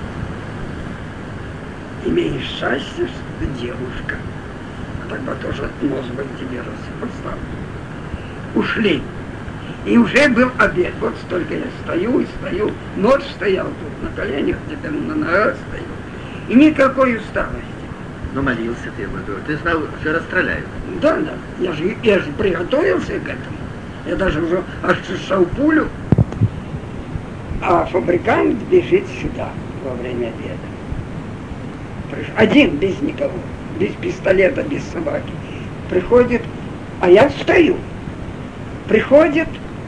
Имеешь счастье, что ты девушка. А тогда тоже нос бы тебе расставлю. Ушли. И уже был обед. Вот столько я стою и стою. Ночь стоял тут на коленях, теперь на ногах стою. И никакой усталости. Ну, молился ты, ты знал, что расстреляют. Да, да. Я же, я же приготовился к этому. Я даже уже ощущал пулю. А фабрикант бежит сюда во время обеда. Один, без никого. Без пистолета, без собаки. Приходит, а я стою. Приходит,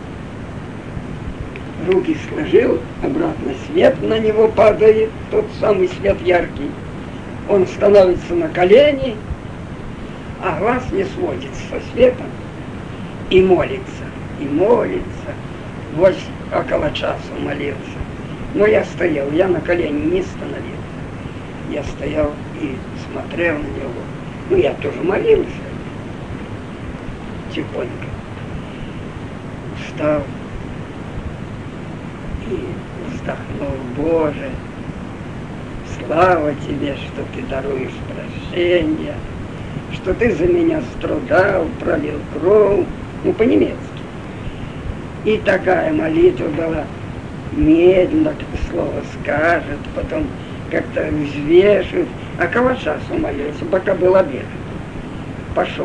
руки сложил, обратно свет на него падает, тот самый свет яркий. Он становится на колени, а глаз не сводит со светом и молится, и молится. Вот около часа молился. Но я стоял, я на колени не становился. Я стоял и смотрел на него. Ну, я тоже молился. Тихонько. Встал и вздохнул: Боже, слава Тебе, что Ты даруешь прощение, что Ты за меня страдал, пролил кровь, ну, по-немецки. И такая молитва была, медленно как слово скажет, потом как-то взвешивает, а около часа молился, пока был обед. Пошел.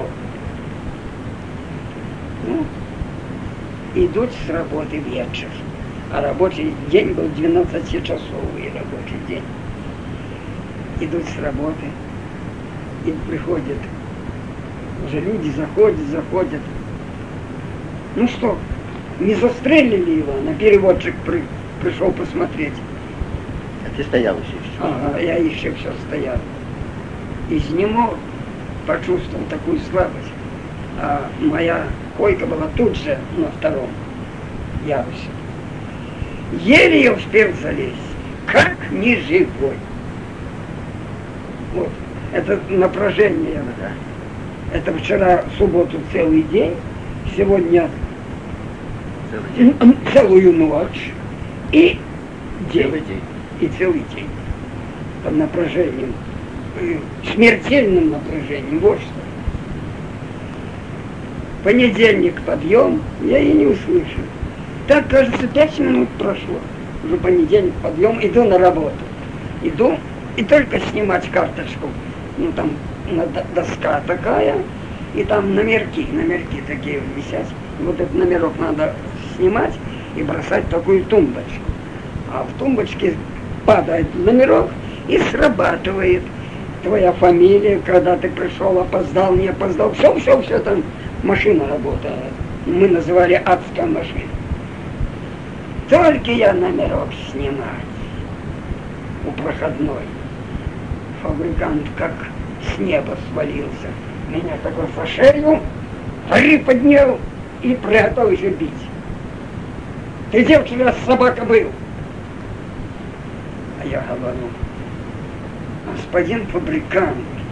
Ну, идут с работы вечер, а рабочий день был двенадцатичасовый рабочий день. Идут с работы, и приходят, уже люди заходят, заходят. Ну что, не застрелили его? На переводчик при, пришел посмотреть. А ты стоял еще еще? Ага, я еще все стоял. Изнемог, почувствовал такую слабость. А моя койка была тут же на втором ярусе. Еле я успел залезть, как не живой. Вот, это напряжение. Да. Это вчера, в субботу, целый день, сегодня Целый день. целую ночь и день. Целый день. И целый день. Под напряжением, смертельным напряжением, вот что. Понедельник подъем, я и не услышал. Так, кажется, пять минут прошло. Уже понедельник подъем, иду на работу. Иду, и только снимать карточку. Ну, там доска такая, и там номерки, номерки такие висят. Вот этот номерок надо снимать и бросать в такую тумбочку. А в тумбочке падает номерок и срабатывает твоя фамилия, когда ты пришел, опоздал, не опоздал. Все, все, все там машина работает. Мы называли адская машина. Только я номерок снимать у проходной. Фабрикант как с неба свалился. Меня такой по шею приподнял и приготовился бить. Ты где вчера собака был? А я говорю: господин фабрикант,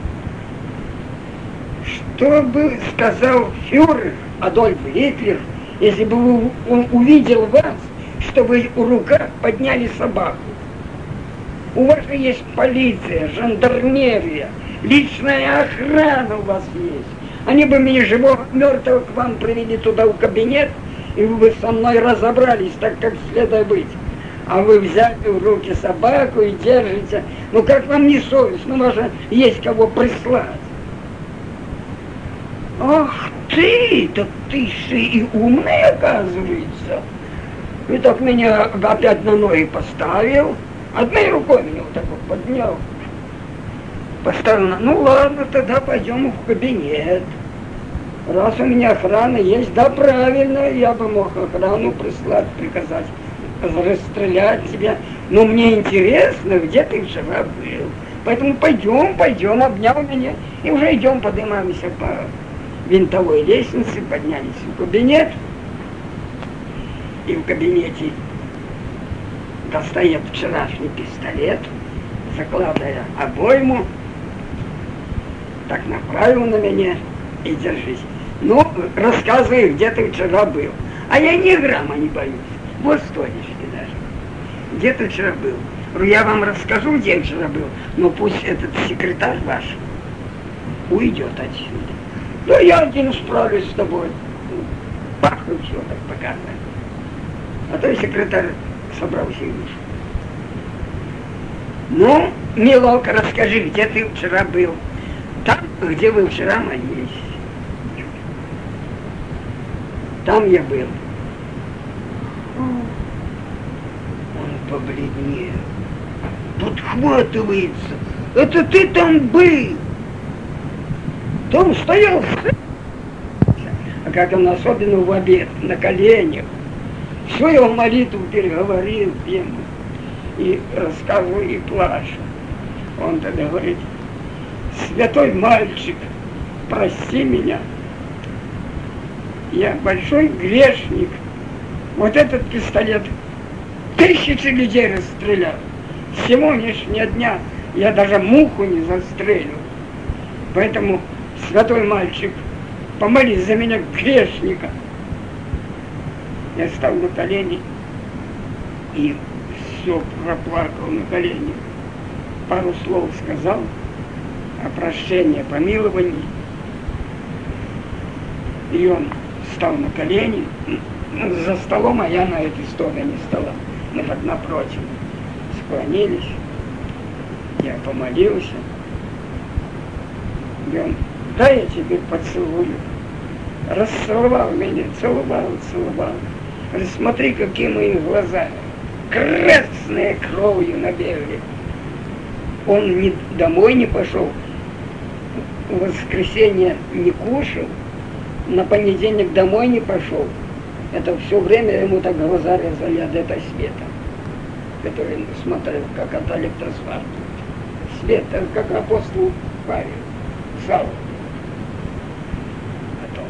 что бы сказал фюрер Адольф Гитлер, если бы он увидел вас, что вы у руках подняли собаку? У вас же есть полиция, жандармерия, личная охрана у вас есть. Они бы меня живого, мертвого к вам привели туда в кабинет, и вы бы со мной разобрались так, как следует быть. А вы взяли в руки собаку и держите. Ну как вам не совестно? Ну, может, есть кого прислать. Ах ты, так ты же и умный, оказывается. И так меня опять на ноги поставил. Одной рукой меня вот так вот поднял. Поставил на... Ну ладно, тогда пойдем в кабинет. Раз у меня охрана есть, да правильно, я бы мог охрану прислать, приказать расстрелять тебя. Но мне интересно, где ты вчера был. Поэтому пойдем, пойдем, обнял меня. И уже идем, поднимаемся по винтовой лестнице, поднялись в кабинет. И в кабинете достает вчерашний пистолет, закладывая обойму, так направил на меня и держись. Ну, рассказывай, где ты вчера был. А я ни грамма не боюсь. Вот столичный даже. Где ты вчера был? Говорю, я вам расскажу, где я вчера был, но пусть этот секретарь ваш уйдет отсюда. Да я один справлюсь с тобой. Пахнут все так показывает. А то и секретарь собрался и вышел. Ну, милолка, расскажи, где ты вчера был? Там, где вы вчера молились. Там я был. Он побледнел. Подхватывается. Это ты там был. Там стоял. А как он особенно в обед, на коленях. Свою молитву переговорил ему. И рассказывал, и плачет. Он тогда говорит: святой мальчик, прости меня. Я большой грешник. Вот этот пистолет тысячи людей расстрелял. С сегодняшнего дня я даже муху не застрелил. Поэтому, святой мальчик, помолись за меня, грешника. Я стал на колени и все проплакал на колени. Пару слов сказал о прощении, помиловании. И он встал на колени за столом, а я на этой стороне стола. Мы так напротив склонились. Я помолился. И он: да я тебе поцелую. Расцеловал меня, целовал, целовал. Говорит: смотри, какие мои глаза красные, кровью набегали. Он не, домой не пошел, в воскресенье не кушал, на понедельник домой не пошел. Это все время ему так глаза резали от этого света, который смотрел, как от электросварки. Свет, как апостол Павел, Савл. Потом.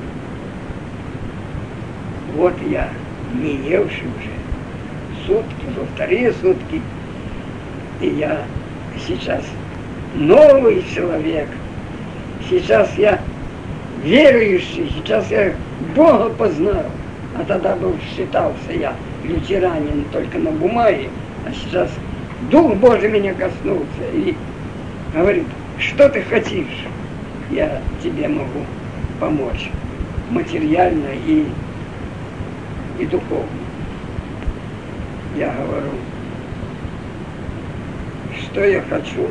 Вот я, не евший уже, сутки, уже вторые сутки, и я сейчас новый человек. Сейчас я верующий, сейчас я Бога познал. А тогда был, считался я лютеранин только на бумаге, а сейчас Дух Божий меня коснулся и говорит: что ты хочешь, я тебе могу помочь материально и, и духовно. Я говорю: что я хочу?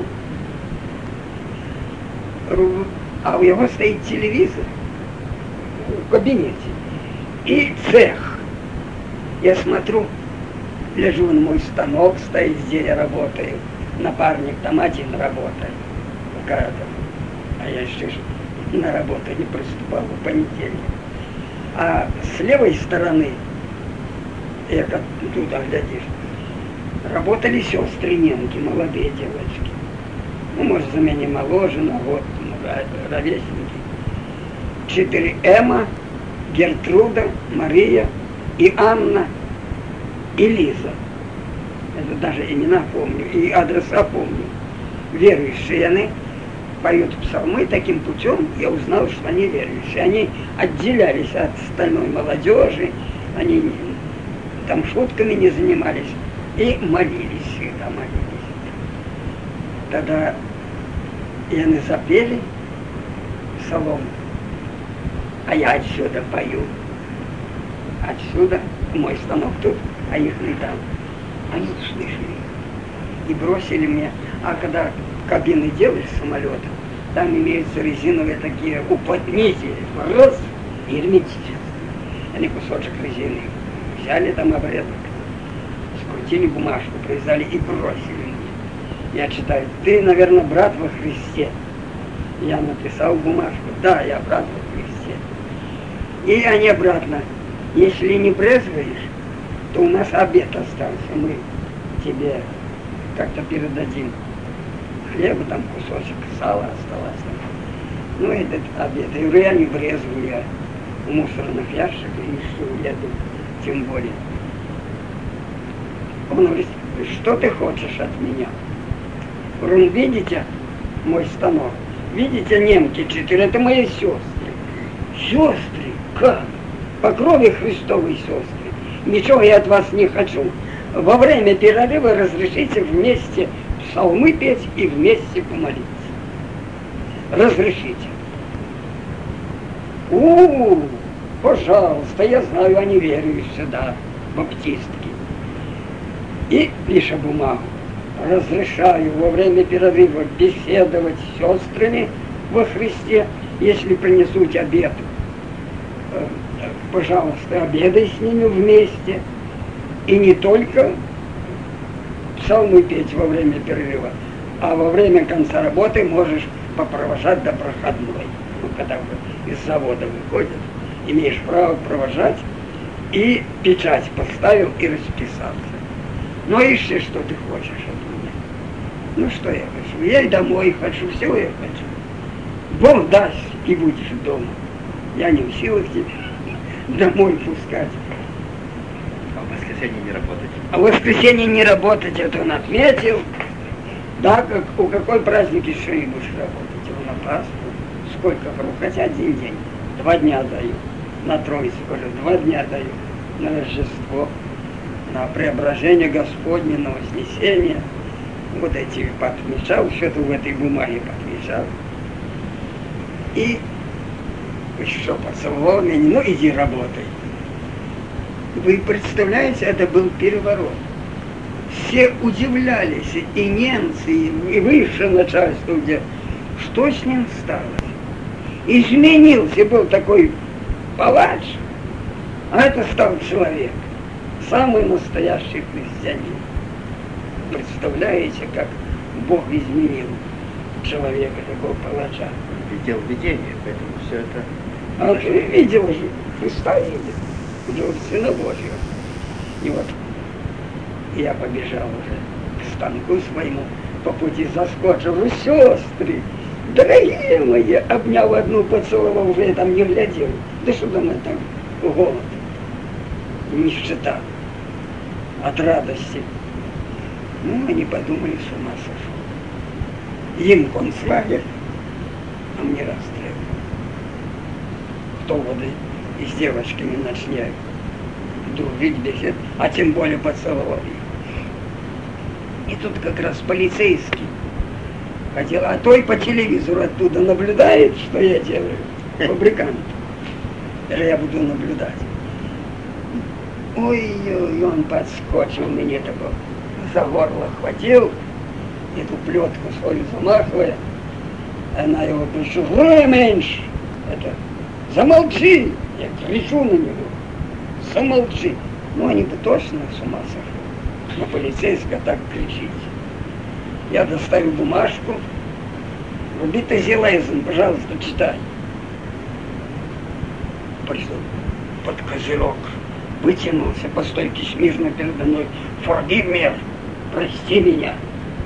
А у него стоит телевизор в кабинете и цех. Я смотрю, лежу на мой станок, стоит, где я работаю. Напарник там один работает в Каратове. А я еще на работу не приступал в понедельник. А с левой стороны, я как туда глядишь, работали сестры немки, молодые девочки. Ну, может, за меня моложе, но вот ровесники. Четыре Эма, Гертруда, Мария и Анна, и Лиза. Это даже имена помню, и адреса помню. Верующие они поют псалмы, таким путем я узнал, что они верующие. Они отделялись от остальной молодежи, они там шутками не занимались и молились, всегда молились. Тогда и они запели псалом, а я отсюда пою. Отсюда мой станок тут, а их не там. Они услышали и бросили мне. А когда кабины делаешь самолета, там имеются резиновые такие уплотнители, раз, и герметичные. Они кусочек резины взяли там обрезок, скрутили бумажку, привязали и бросили мне. Я читаю: ты, наверное, брат во Христе. Я написал бумажку: да, я брат во Христе. И они обратно: если не брезгаешь, то у нас обед остался, мы тебе как-то передадим хлеба, там кусочек сала осталось. Ну, этот обед. Я говорю: я не брезгую, я в мусорных ящиках ищу еду, тем более. Он говорит: что ты хочешь от меня? Говорю: видите мой станок? Видите немки четыре? Это мои сестры. Сестры, как? По крови Христовой, сестры. Ничего я от вас не хочу. Во время перерыва разрешите вместе псалмы петь и вместе помолиться. Разрешите. У-у-у, пожалуйста, я знаю, они веруют сюда, баптистки. И пишу бумагу. Разрешаю во время перерыва беседовать с сестрами во Христе, если принесут обед. Пожалуйста, обедай с ними вместе. И не только псалмы петь во время перерыва, а во время конца работы можешь попровожать до проходной. Ну, когда уже из завода выходят, имеешь право провожать, и печать поставил и расписаться. Ну, ищи, что ты хочешь от меня. Ну, что я хочу? Я и домой хочу, все я хочу. Бог даст, и будешь дома. Я не в силах тебя домой пускать. А в воскресенье не работать? А в воскресенье не работать, это он отметил. Да, как, у какой праздник еще и будешь работать? Его на Пасху. Сколько круг? Хотя один день. Два дня даю. На Троицу, говорю, два дня даю. На Рождество, на Преображение Господне, на Вознесение. Вот эти подмечал, что-то в этой бумаге подмечал. И еще поцеловал меня, ну иди работай. Вы представляете, это был переворот. Все удивлялись, и немцы, и высшее начальство, где, что с ним стало? Изменился, был такой палач, а это стал человек, самый настоящий христианин. Представляете, как Бог изменил человека, такого палача? Видел видение, поэтому все это... А ты видел же, Христа видел, видел Сына Божьего. И вот я побежал уже к станку своему, по пути заскочил, ну, сестры, дорогие мои, обнял одну, поцеловал, уже я там не глядел. Да что там это, голод, нищета, от радости. Ну, они подумали, с ума сошел. Им концлагерь, а мне расстрел. Кто воды и с девочками начнет дружить, бесед, а тем более поцеловал их. И тут как раз полицейский хотел, а той по телевизору оттуда наблюдает, что я делаю, фабрикант. Или я буду наблюдать. Ой-ой, он подскочил, мне такой за горло хватил, эту плетку свою замахивая, она его пришла, меньше, это, замолчи, я кричу на него, замолчи. Ну, они бы точно с ума сошли, но полицейская так кричит. Я доставил бумажку, Рубита Зелайзен, пожалуйста, читай. Пришел под козырек, вытянулся по стойке смирно передо мной, forgive me, прости меня.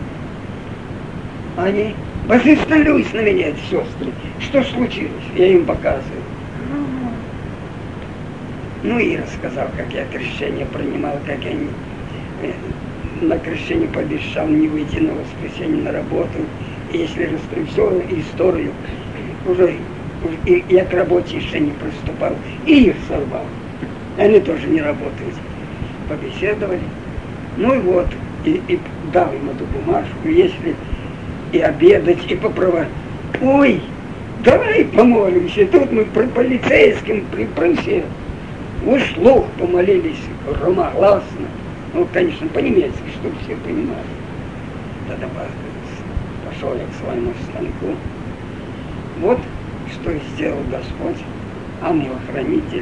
Они возостановились на меня, эти сестры. Что случилось? Я им показываю. Ну и рассказал, как я крещение принимал, как я не, э, на крещение пообещал не выйти на воскресенье на работу. И если рассказал всю историю, уже и, я к работе еще не приступал, и их сорвал. Они тоже не работают. Побеседовали. Ну и вот, и, и дал им эту бумажку, если и обедать, и попровожать. Ой, давай помолимся. Тут мы при полицейском, при, при всех. Вслух помолились громогласно. Ну, конечно, по-немецки, чтобы все понимали. Тогда пошел я к своему станку. Вот что сделал Господь, ангел-хранитель.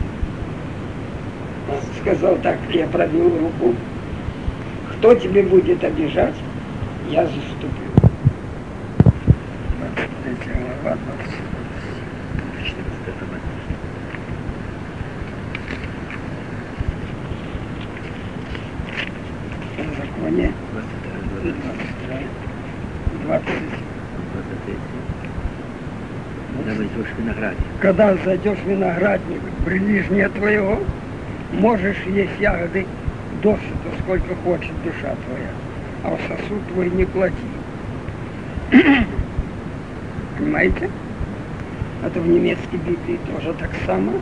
Сказал так, я пробил руку. Кто тебе будет обижать, я заступлю. В законе двадцать. Когда зайдешь в виноградник. Когда зайдешь в виноградник, ближнее твоего, можешь есть ягоды досыта, сколько хочет душа твоя, а в сосуд твой не клади. Понимаете? Это в немецкой Библии тоже так само.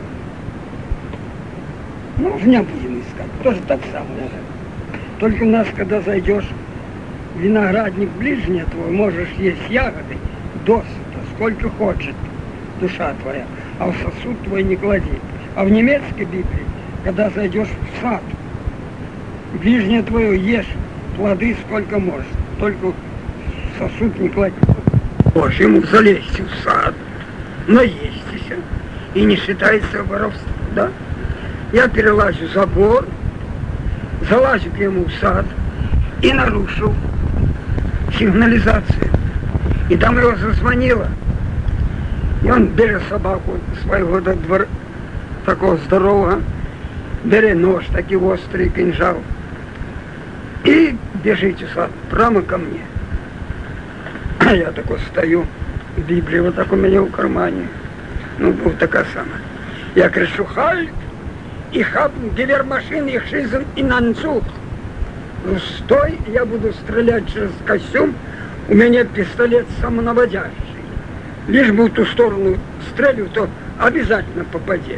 Ну, в нем будем искать, тоже так само. Только у нас, когда зайдешь в виноградник ближний твой, можешь есть ягоды досыта, сколько хочет душа твоя, а в сосуд твой не клади. А в немецкой Библии, когда зайдешь в сад, ближнее твое ешь плоды сколько можешь, только в сосуд не клади. Боже, ему залезть в сад, наестись, и не считается воровством, да? Я перелазю забор, залазю к нему в сад и нарушил сигнализацию. И там его зазвонило. И он берет собаку своего до двора, такого здорового, берет нож, такой острый кинжал, и бежите в сад, прямо ко мне. А я такой стою, Библия вот так у меня в кармане. Ну, вот такая самая. Я кричу: «Хальт! И хапну гевер машины, их шизен и нанцух. Ну, стой, я буду стрелять через костюм, у меня пистолет самонаводящий. Лишь бы в ту сторону стрелю, то обязательно попади.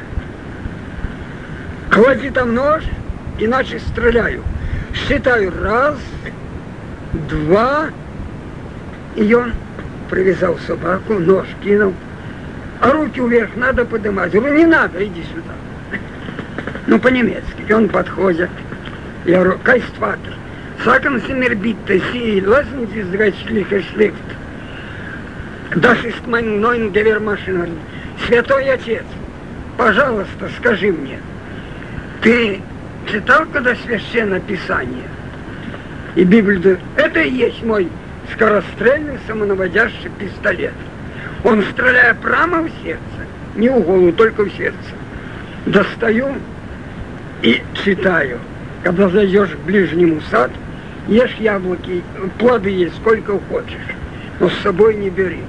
Клади там нож, иначе стреляю. Считаю раз, два, и он привязал собаку, нож кинул, а руки вверх надо поднимать. Я говорю: не надо, иди сюда. Ну, по-немецки. И он подходит. Я говорю: «Кайстватер, sagen Sie mir bitte, Sie lassen Sie das rechtliche Schrift. Das ist mein neuen Gewehrmaschinen. Святой Отец, пожалуйста, скажи мне, ты читал когда Священное Писание?» И Библия говорит: это и есть мой скорострельный самонаводящий пистолет. Он, стреляя прямо в сердце, не в голову, только в сердце. Достаю и читаю. Когда зайдешь к ближнему сад, ешь яблоки, плоды есть сколько хочешь, но с собой не бери.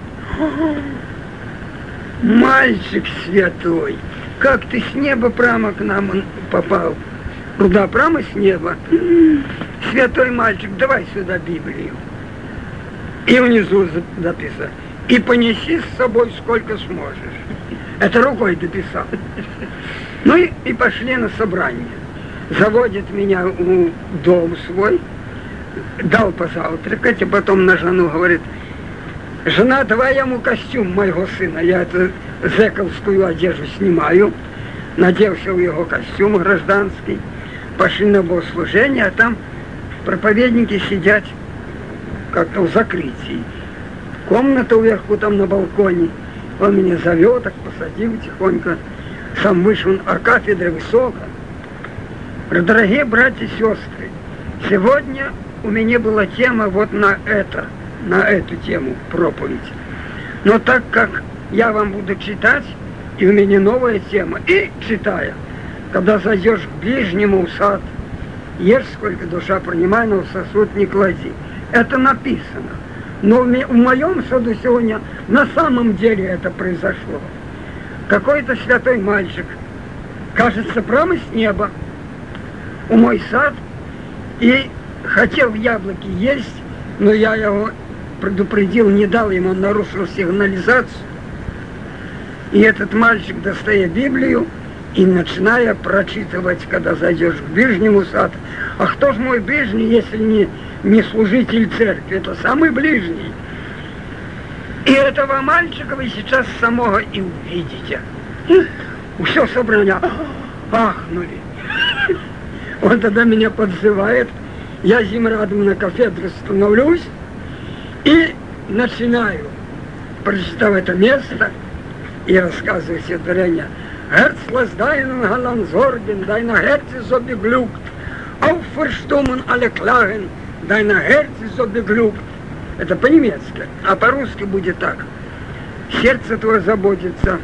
Мальчик святой, как ты с неба прямо к нам попал? Куда, прямо с неба? Святой мальчик, давай сюда Библию. И внизу записано: и понеси с собой сколько сможешь. Это рукой дописал. Ну и, и пошли на собрание. Заводит меня в дом свой, дал позавтракать, а потом на жену говорит: жена, давай я ему костюм моего сына. Я эту зэковскую одежду снимаю, надевся в его костюм гражданский, пошли на богослужение, а там проповедники сидят как-то в закрытии. Комната вверху там на балконе. Он меня зовет, так посадил тихонько. Сам вышел, а кафедра высокая. Дорогие братья и сестры, сегодня у меня была тема вот на это, на эту тему проповедь. Но так как я вам буду читать, и у меня новая тема, и читая, когда зайдешь к ближнему в сад, ешь сколько душа принимай, но в сосуд не клади. Это написано. Но в моем саду сегодня на самом деле это произошло. Какой-то святой мальчик, кажется, прямо с неба, у мой сад, и хотел яблоки есть, но я его предупредил, не дал ему, он нарушил сигнализацию. И этот мальчик, достая Библию и начиная прочитывать, когда зайдешь к ближнему саду: а кто же мой ближний, если не, не служитель церкви? Это самый ближний. И этого мальчика вы сейчас самого и увидите. Все собрание ахнули. Он тогда меня подзывает, я зимрадом на кафедре становлюсь и начинаю, прочитав это место, и рассказываю все творения. «Herzlich deinen Hallan Sorgen, deine Herze so beglückt, auferstummen alle Klagen, deine Herze so beglückt». Это по-немецки, а по-русски будет так: сердце твое заботится,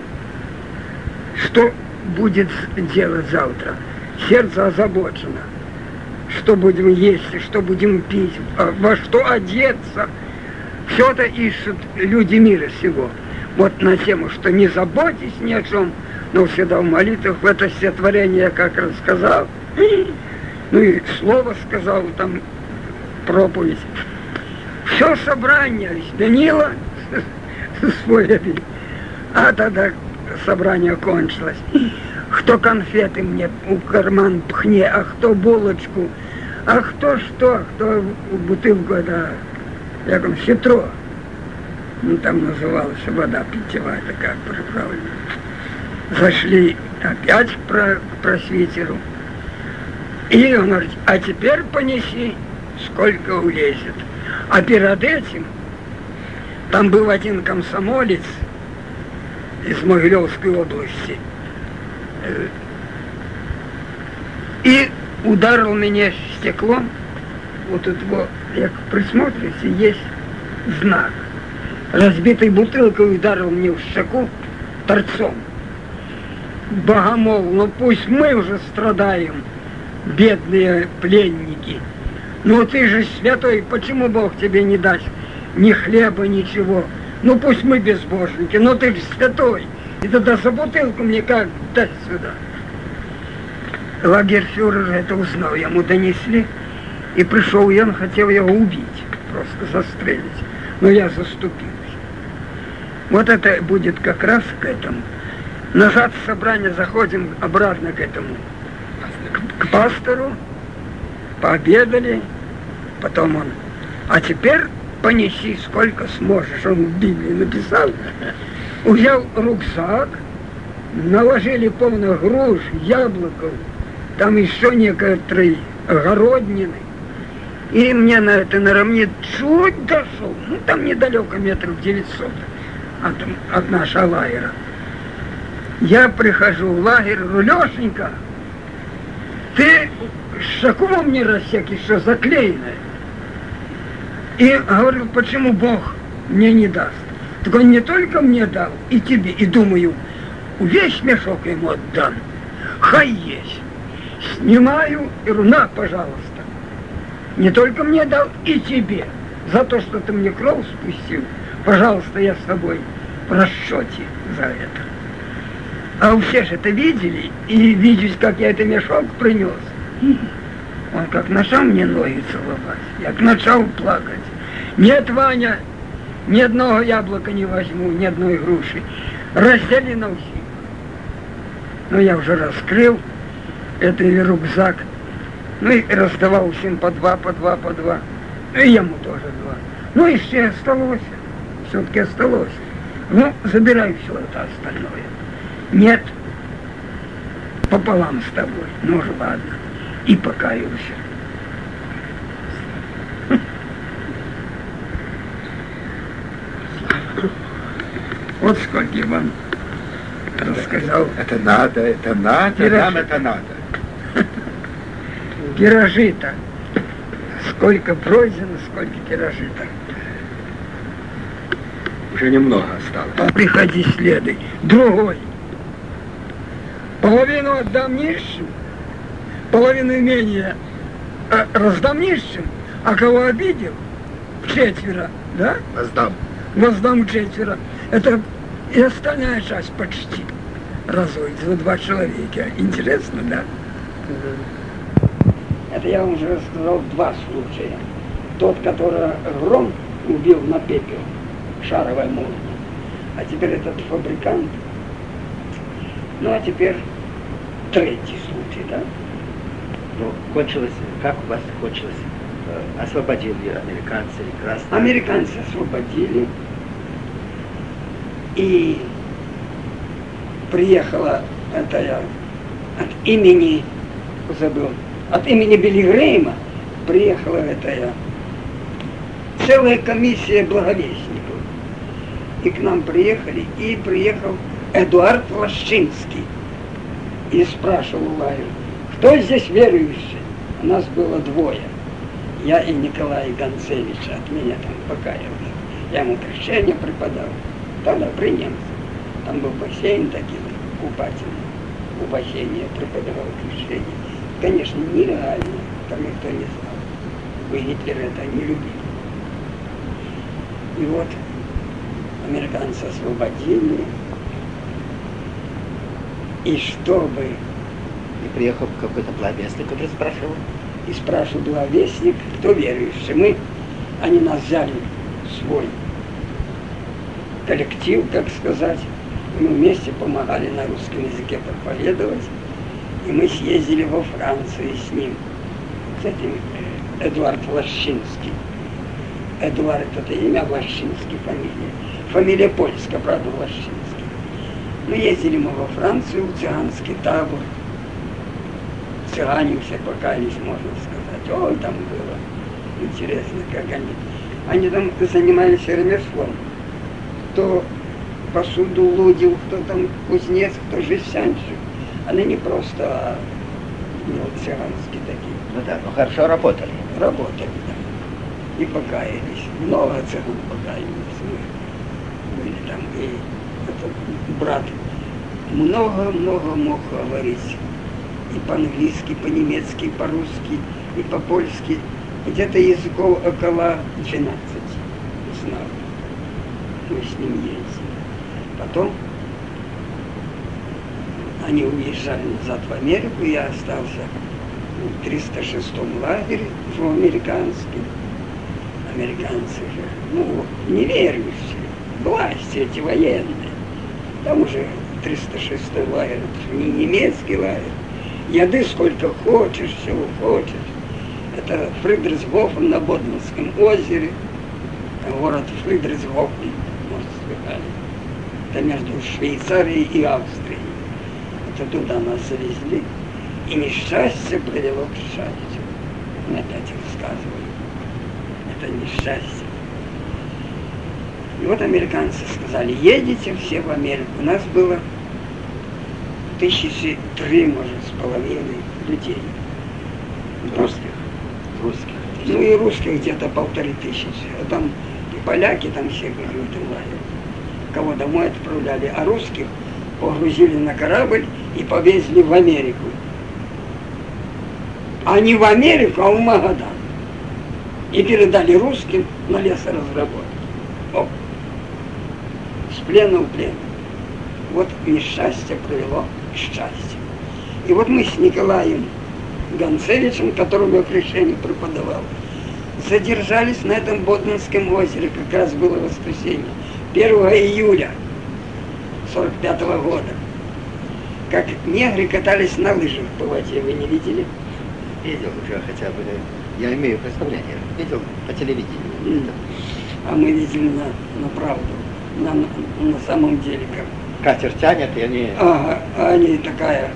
что будет делать завтра. Сердце озабочено, что будем есть, что будем пить, во что одеться. Все это ищут люди мира сего. Вот на тему, что не заботьтесь ни о чем, но всегда в молитвах, в это стихотворение я как рассказал. Ну и слово сказал, там проповедь. Все собрание Данила свой А тогда собрание кончилось. Кто конфеты мне в карман пхне, а кто булочку, а кто что, кто бутылку, это, я говорю, хитро. Ну, там называлась вода питьевая, такая приправленная. Зашли опять к, про, к просвитеру. И он говорит, а теперь понеси, сколько улезет. А перед этим там был один комсомолец из Могилевской области. И ударил меня стеклом. Вот тут вот, как присмотрите, есть знак. Разбитой бутылкой ударил мне в щеку торцом. Богомол, ну пусть мы уже страдаем, бедные пленники. Ну ты же святой, почему Бог тебе не даст ни хлеба, ничего? Ну пусть мы безбожники, но ты же святой. И тогда за бутылку мне как дать сюда? Лагерфюрер это узнал, ему донесли. И пришел, и он хотел его убить, просто застрелить. Но я заступился. Вот это будет как раз к этому. Назад в собрание заходим обратно к этому. К, к пастору. Пообедали. Потом он, а теперь понеси сколько сможешь. Он в Библии написал. Взял рюкзак. Наложили полно груш, яблоков. Там еще некоторые огороднины. И мне на это наравне чуть дошел. Ну, там недалеко, метров девятьсот от, от нашего лагеря. Я прихожу в лагерь, говорю, Лешенька, ты шакула мне рассек еще заклеенное. И говорю, почему Бог мне не даст? Так он не только мне дал, и тебе. И думаю, весь мешок ему отдам. Хай есть. Снимаю и говорю, на, пожалуйста. Не только мне дал, и тебе. За то, что ты мне кровь спустил. Пожалуйста, я с тобой в расчете за это. А у всех это видели, и видите, как я этот мешок принес. Он как начал мне ноги целовать, я начал плакать. Нет, Ваня, ни одного яблока не возьму, ни одной груши. Раздели на всех. Но я уже раскрыл этот рюкзак. Ну и раздавал всем по два, по два, по два. И ему тоже два. Ну и все осталось. Все-таки осталось. Ну, забирай все это остальное. Нет, пополам с тобой. Ну же, ладно. И покаялся. Вот сколько я вам рассказал. Это надо, это надо, Пирожи. нам это надо. Пирожи-то. Сколько пройдено, сколько пирожи-то. Уже немного осталось. А приходи следуй. Другой. Половину отдам нищим, половину имения э, раздам нищим, а кого обидел, в четверо, да? Воздам. Воздам в четверо. Это и остальная часть почти разой за два человека. Интересно, да? Это я вам уже рассказал два случая. Тот, который гром убил на пепел, шаровой молнией. А теперь этот фабрикант. Ну, а теперь третий случай, да? Ну, кончилось, как у вас кончилось? Освободили американцы и красные? Американцы освободили. И приехала, это я от имени, забыл, от имени Билли Грейма приехала это я, целая комиссия благовестников. И к нам приехали, и приехал Эдуард Лощинский. И спрашивал лагерь, кто здесь верующий? У нас было двое. Я и Николай Гонцевич, от меня там покаялся. Я ему крещение преподал. Тогда при немцах. Там был бассейн такой, купательный. У бассейна я преподавал крещение. Конечно, нереально, там никто не знал. Вы Гитлер это не любили. И вот американцы освободили. И чтобы... И приехал какой-то благовестник, который спрашивал? И спрашивал благовестник, кто верующий. Мы, они нас взяли в свой коллектив, так сказать, мы вместе помогали на русском языке проповедовать, и мы съездили во Францию с ним, с этим Эдуард Лащинский. Эдуард — это имя, Лащинский — фамилия. Фамилия польская, правда, Лащинский. Мы ездили мы во Францию, в цыганский табор. Цыгане все покаялись, можно сказать. Ой, там было интересно, как они. Они там занимались ремеслом. Кто посуду лудил, кто там кузнец, кто жестянщик. Они не просто, а ну, цыганские такие. Ну да, ну хорошо работали. Работали, да. И покаялись. Много цыган покаялись. Мы были там. И этот брат много-много мог говорить. И по-английски, и по-немецки, и по-русски, и по-польски. Где-то языков около двенадцати знал. Мы с ним ездили. Потом они уезжали назад в Америку, я остался в триста шестом лагере, в американском. Американцы же, ну, неверующие, власти эти военные. Там уже триста шестой лагерь, это не немецкий лагерь. Еды сколько хочешь, всего хочешь. Это Фридрихсгофен на Боденском озере, город Фридрихсгофен, может, слыхали. Это между Швейцарией и Австрией. Это туда нас завезли, и несчастье привело к счастью. Мы опять рассказывали. Это несчастье. И вот американцы сказали: едете все в Америку. У нас было тысячи три, может, с половиной людей. Русских. Русских. Ну и русских где-то полторы тысячи. А там и поляки там все были в этом лагере. Кого домой отправляли, а русских погрузили на корабль и повезли в Америку. А не в Америку, а в Магадан. И передали русским на лесоразработку. О, с плена в плен. Вот несчастье привело к счастью. И вот мы с Николаем Гонцевичем, которому я крещение преподавал, задержались на этом Боденском озере, как раз было воскресенье, первого июля сорок пятого года. Как негры катались на лыжах по воде, вы не видели? Видел уже хотя бы, я имею представление, видел по телевидению. Да. А мы видели на, на правду, на, на, на самом деле как. Катер тянет, и они... Ага, а они такая,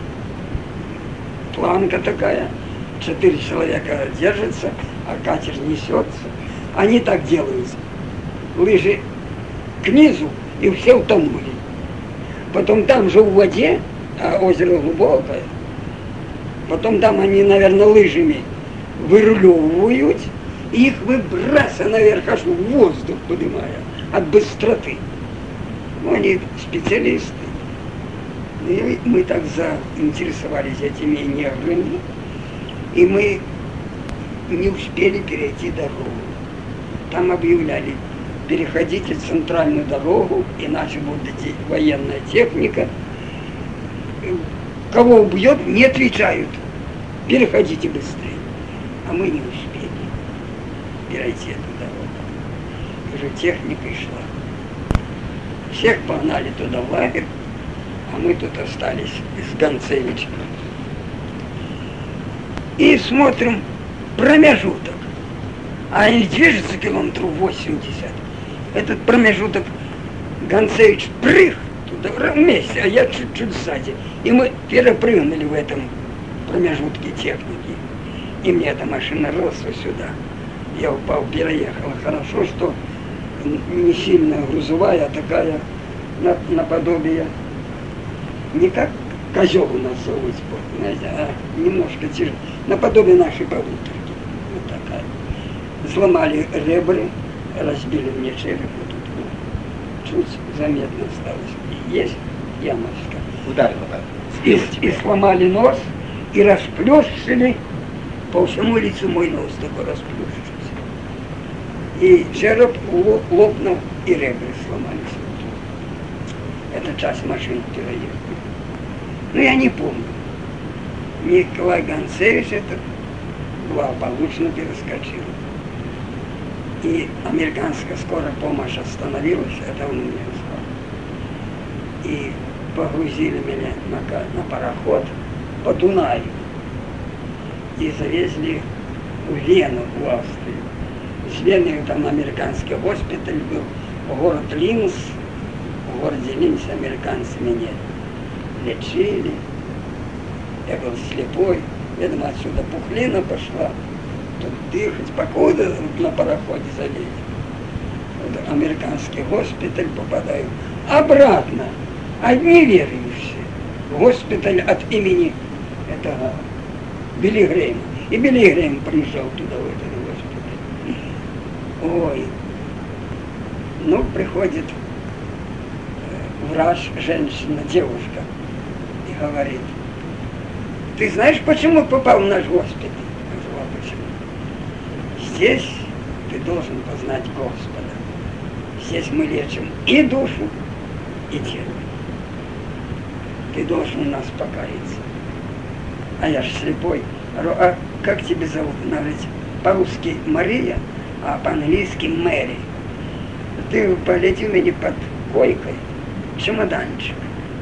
планка такая, четыре человека держатся, а катер несется. Они так делают. Лыжи к низу, и все утонули. Потом там же в воде, а озеро глубокое, потом там они, наверное, лыжами вырулевывают, и их выбрасывают наверх, аж в воздух поднимая, от быстроты. Ну, они специалисты. И мы так заинтересовались этими неграми, и мы не успели перейти дорогу. Там объявляли: переходите центральную дорогу, иначе будет идти военная техника. Кого убьет, не отвечают. Переходите быстрее. А мы не успели перейти эту дорогу. Уже техника и шла. Всех погнали туда в лагерь, а мы тут остались с Гонцевичем. И смотрим промежуток. А они движутся километров восемьдесят. Этот промежуток Гонцевич прыг туда вместе, а я чуть-чуть сзади. И мы перепрыгнули в этом промежутке техники. И мне эта машина росла сюда. Я упал, переехал. Хорошо, что не сильно грузовая, а такая наподобие, не как козел у нас зовут, знаете, а немножко тяжелее, наподобие нашей полуторки. Вот такая. Сломали ребра, разбили мне череп, вот тут, вот, чуть заметно осталось. И есть ямочка. Ударило так. И, и сломали нос, и расплющили по всему лицу мой нос, такой расплющился. И череп лопнул, и ребра сломались. Это часть машины переехала. Но я не помню. Николай Гонцевич этот благополучно перескочил. И американская скорая помощь остановилась, это он мне И погрузили меня на, на пароход по Дунаю. И завезли в Вену, в Австрию. Из Вены там американский госпиталь был, город Линц. В городе Линц американцы меня лечили. Я был слепой. Я думаю, отсюда пухлина пошла. Тут дыхать, покуда на пароходе залезть. Вот американский госпиталь попадаю. Обратно. Одни верующие. Госпиталь от имени этого Билли Грэйма. И Билли Грэйм приезжал туда, в этот госпиталь. Ой. Ну, приходит врач, женщина, девушка, и говорит: ты знаешь, почему попал в наш госпиталь? Я говорю: а почему? Здесь ты должен познать Господа. Здесь мы лечим и душу, и тело. Ты должен у нас покаяться. А я ж слепой. Говорю: а как тебя зовут? Она говорит: по-русски Мария, а по-английски Мэри. Ты полети у меня под койкой чемоданчик.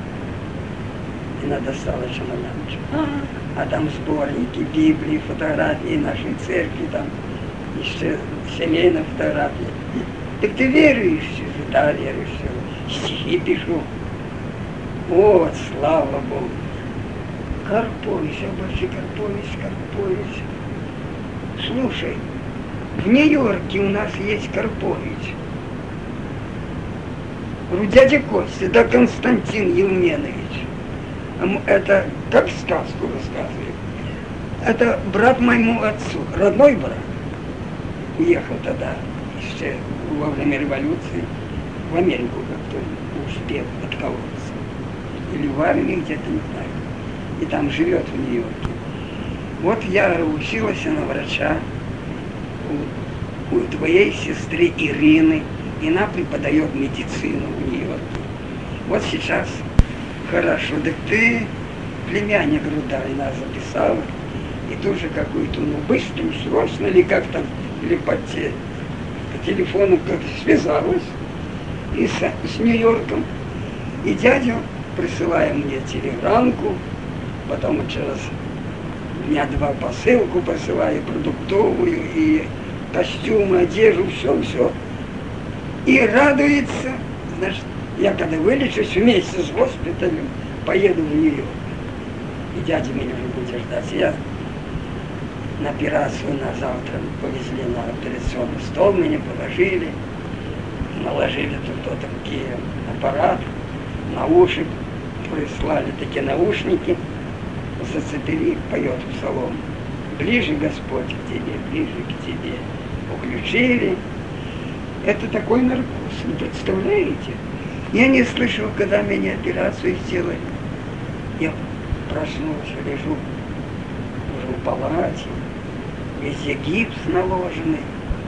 И она достала чемоданчик. А там сборники, Библии, фотографии нашей церкви, там еще семейные фотографии. Так ты верующий? Да, верующий. Стихи пишу. Вот, слава Богу. Карпович, обожди, Карпович, Карпович. Слушай, в Нью-Йорке у нас есть Карпович. Говорю: дядя Костя, да Константин Евменович. Это как сказку рассказывает. Это брат моему отцу, родной брат. Уехал тогда еще во время революции в Америку как-то успел отколоться. Или в армии где-то, не знаю. И там живет в Нью-Йорке. Вот я училась на врача у, у твоей сестры Ирины, и она преподает медицину в Нью-Йорке. Вот сейчас хорошо, да ты племянник, говорю, да, и нас записала, и тоже какую-то, ну, быструю, срочно, или как там, или по, те, по телефону как связалась и с, с Нью-Йорком. И дядя, присылая мне телеграммку, потом через дня два посылку посылаю, продуктовую, и костюмы, одежду, все-все. И радуется, значит, я когда вылечусь вместе с госпиталем, поеду в Нью-Йорк. И дядя меня уже будет ждать. Я на операцию на завтра повезли на операционный стол, меня положили, наложили тут такие аппарат, наушник, прислали такие наушники, зацепили, поет в салон. Ближе, Господь, к тебе, ближе к тебе. Включили. Это такой наркоз, вы представляете? Я не слышал, когда меня операцию сделали. Я проснулся, лежу уже в палате, везде гипс наложенный,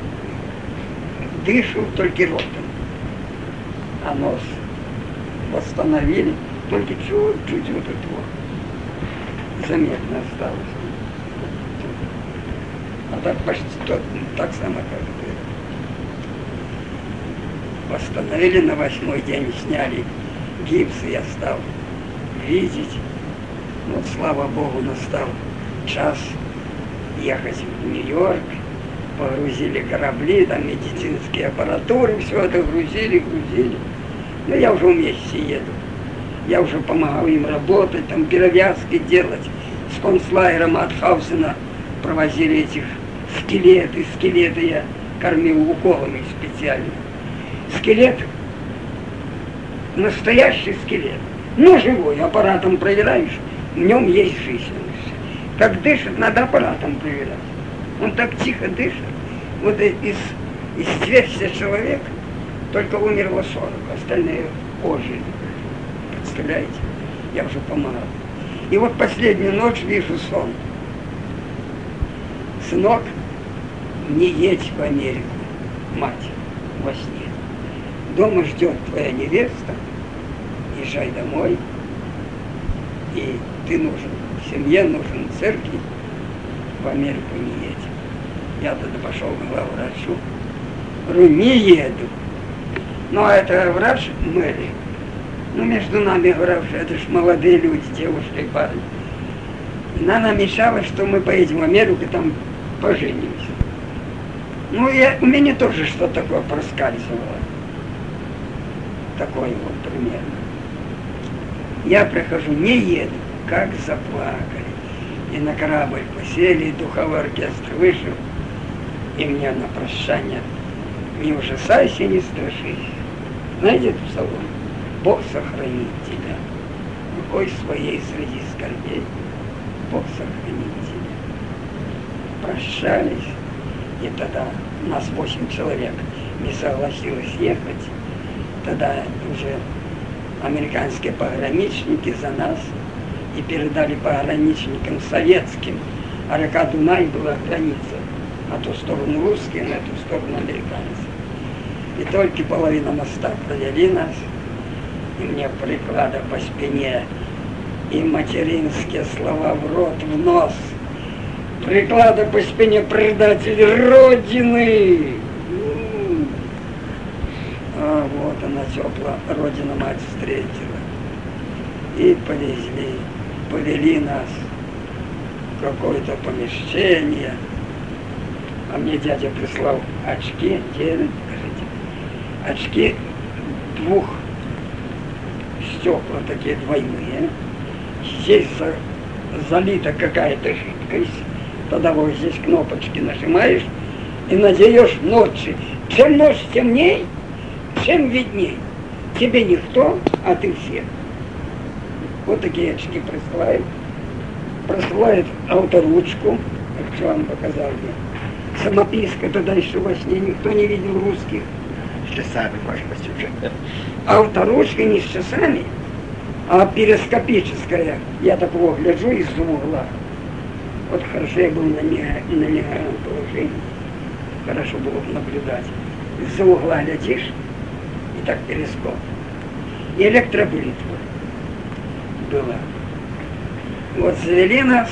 дышу только ротом, а нос восстановили, только чуть-чуть вот это вот заметно осталось. А так почти то, так само, как это. Восстановили на восьмой день, сняли гипс, и я стал видеть. Вот, слава Богу, настал час ехать в Нью-Йорк, погрузили корабли, там медицинские аппаратуры, все это грузили, грузили. Но я уже вместе еду. Я уже помогал им работать, там перевязки делать. С концлагеря Маутхаузена провозили этих скелеты, скелеты я кормил уколами специально. Скелет, настоящий скелет, но живой, аппаратом проверяешь, в нем есть жизнь. Как дышит, надо аппаратом проверять. Он так тихо дышит. Вот из, из двухсот человек только умерло сорок, остальные ожили. Представляете? Я уже помогал. И вот последнюю ночь вижу сон. Сынок, не едь в Америку, мать, во сне. Дома ждет твоя невеста, езжай домой, и ты нужен семье, нужен церкви, в Америку не едь. Я тогда пошел к главврачу, говорю: не еду. Ну, а это врач Мэри, Ну, между нами, говорю, это ж молодые люди, девушки и парни. И нам мешало, что мы поедем в Америку, там поженимся. Ну, я, у меня тоже что-то такое проскальзывало. Такой вот примерно. Я прихожу, не еду, как заплакали. И на корабль посели, и духовой оркестр вышел. И мне на прощание: не ужасайся, не страшись. Знаете эту псалом? Бог сохранит тебя. Рукой своей среди скорбей. Бог сохранит тебя. Прощались. И тогда нас восемь человек не согласилось ехать. Тогда уже американские пограничники за нас и передали пограничникам советским. А река Дунай была граница. На ту сторону русские, на ту сторону американцы. И только половина моста провели нас. И мне приклада по спине, и материнские слова в рот, в нос. Приклада по спине предатель Родины. А вот она теплая, Родина мать встретила. И повезли, повели нас в какое-то помещение. А мне дядя прислал очки, девять, скажите, очки двух стекла, такие двойные. Здесь за, залита какая-то жидкость. Тогда вот здесь кнопочки нажимаешь и надеешь ночи. Чем ночь темней, чем видней. Тебе никто, а ты все. Вот такие очки присылают. Присылает авторучку, как что вам показал я. Самописка тогда еще во сне никто не видел русских. С часами, может быть, уже. Авторучка не с часами, а перископическая. Я такого гляжу из-за угла. Вот хорошо я был на нелегальном положении. Хорошо было наблюдать. Из-за угла глядишь, и так перископ. И электробритва была. Вот завели нас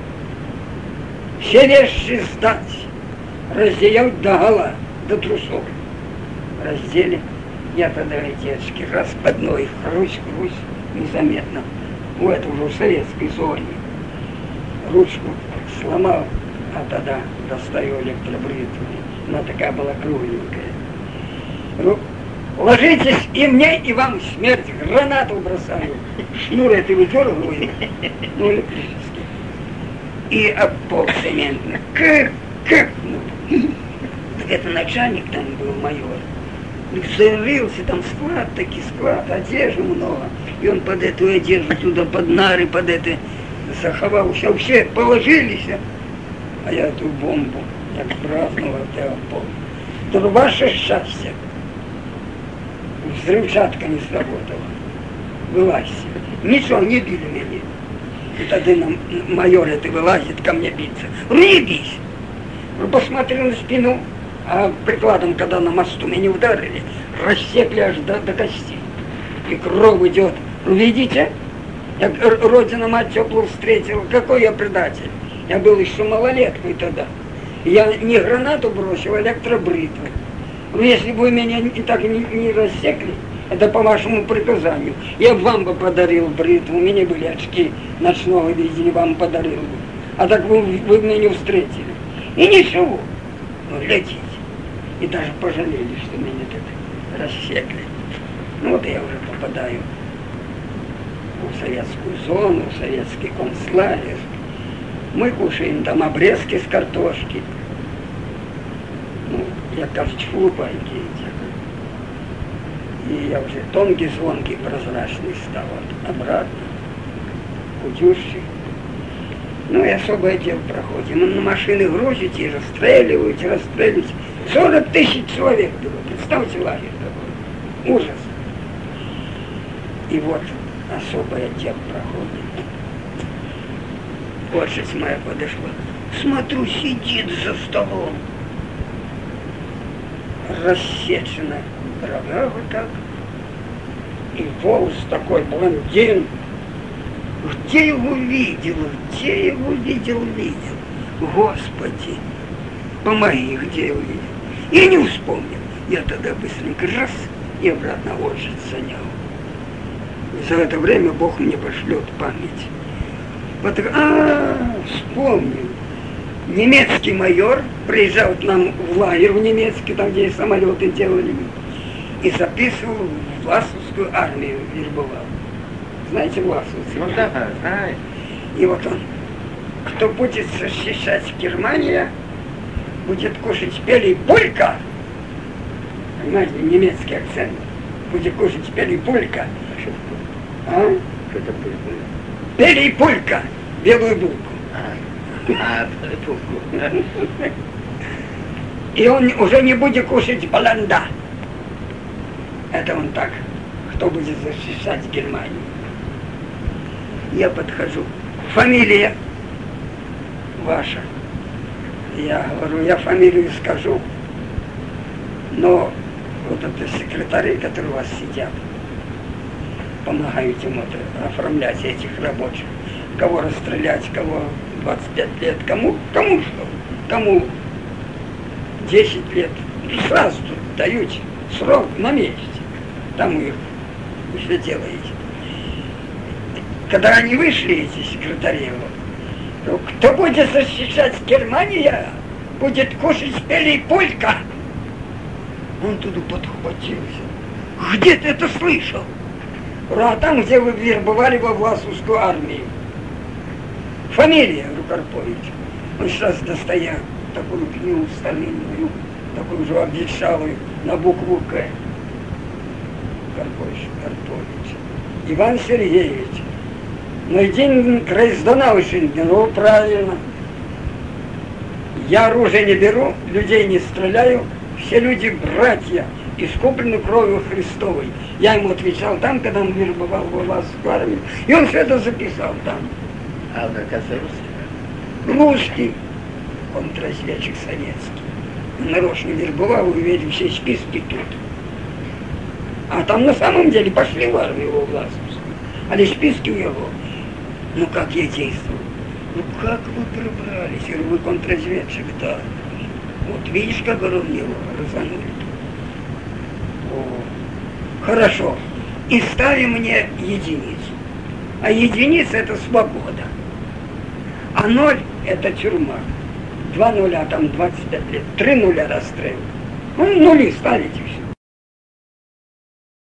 все вещи сдать, разделять догола, до трусов. Раздели. Я тогда эти очки раз под ноги, хрусь-хрусь, незаметно. Ну, это уже в советской зоне. Ручку сломал, а тогда достаю электробритву. Она такая была кругленькая. Ру... Ложитесь, и мне, и вам смерть, гранату бросаю. Шнур это выдергиваю, ну, электрический. И об пол цементно. Как, как, ну. Это начальник там был, майор. Зарылся, там склад, таки склад, одежды много. И он под эту одежду туда, под нары, под это заховался. Вообще положились, а я эту бомбу, як праздновал, я помню. Это ваше счастье. Взрывчатка не сработала. Вылазь. Ничего, не били меня. И тогда нам майор это вылазит ко мне биться. Не бись! Посмотрел на спину. А прикладом, когда на мосту меня ударили, рассекли аж до, до костей. И кровь идет. Видите? Я Родина мать теплую встретила. Какой я предатель? Я был еще малолеткой тогда. Я не гранату бросил, а электробритву. Ну, если бы вы меня и так не, не рассекли, это по вашему приказанию. Я вам бы подарил бритву, у меня были очки ночного видения, вам подарил бы. А так вы, вы меня встретили. И ничего. Ну, летите. И даже пожалели, что меня так рассекли. Ну вот я уже попадаю в советскую зону, в советский концлагерь. Мы кушаем там обрезки с картошки. Ну, я, кажется, хлупанький. И я уже тонкий, звонкий, прозрачный стал обратно. Худющий. Ну и особое дело проходим. На машины грузите и расстреливаете, расстреливаете. сорок тысяч человек было. Представьте лагерь такой. Ужас. И вот особое дело проходит. Лошадь моя подошла. Смотрю, сидит за столом. Рассечена рога вот так. И волос такой, блондин. Где его видел, где его видел, видел. Господи, помоги, где его видел. И не вспомнил. Я тогда быстренько раз и обратно лошадь занял. И за это время Бог мне пошлет память. Вот, а, вспомнил. Немецкий майор приезжал к нам в лагерь в немецкий, там, где самолеты делали, и записывал в Власовскую армию, вербовал. Знаете Власовскую? Ну да, знаю. И вот он, кто будет защищать Германию, будет кушать пели пулька. Понимаете, немецкий акцент. Будет кушать пели пулька. А? Что это было? Пели пулька. Белую булку. А, булку. И он уже не будет кушать баланда. Это он так. Кто будет защищать Германию? Я подхожу. Фамилия ваша. Я говорю, я фамилию скажу, но вот это секретари, которые у вас сидят, помогают им это, оформлять этих рабочих, кого расстрелять, кого двадцать пять лет, кому, кому что, кому десять лет, сразу тут дают срок на месте, там их все делаете. Когда они вышли, эти секретари, то кто будет защищать Германию, будет кушать пели пулька. Он туда подхватился. Где ты это слышал? А там, где вы вербовали во Власовскую армию. Фамилия Рукарпович. Он сейчас достает такую книгу старинную, такую же обещалую, на букву К. Карпович, Карпович. Иван Сергеевич. Но один Крайздонавшин, ну правильно. Я оружие не беру, людей не стреляю, все люди братья, искуплены кровью Христовой. Я ему отвечал там, когда он вербовал во Власовскую армию, и он все это записал там. А он, оказывается, русский? Русский, контрразведчик советский. Он нарочно вербовал, увидел все списки тут. А там на самом деле пошли в армию во Власовскую, а лишь списки у него. Ну как я действовал? Ну как вы пробрались? Я говорю, вы контрразведчик, да. Вот видишь, как он его разанули. О, хорошо. И стави мне единицу. А единица это свобода. А ноль это тюрьма. Два нуля, там двадцать пять лет. Три нуля расстрел. Ну, нули ставите все.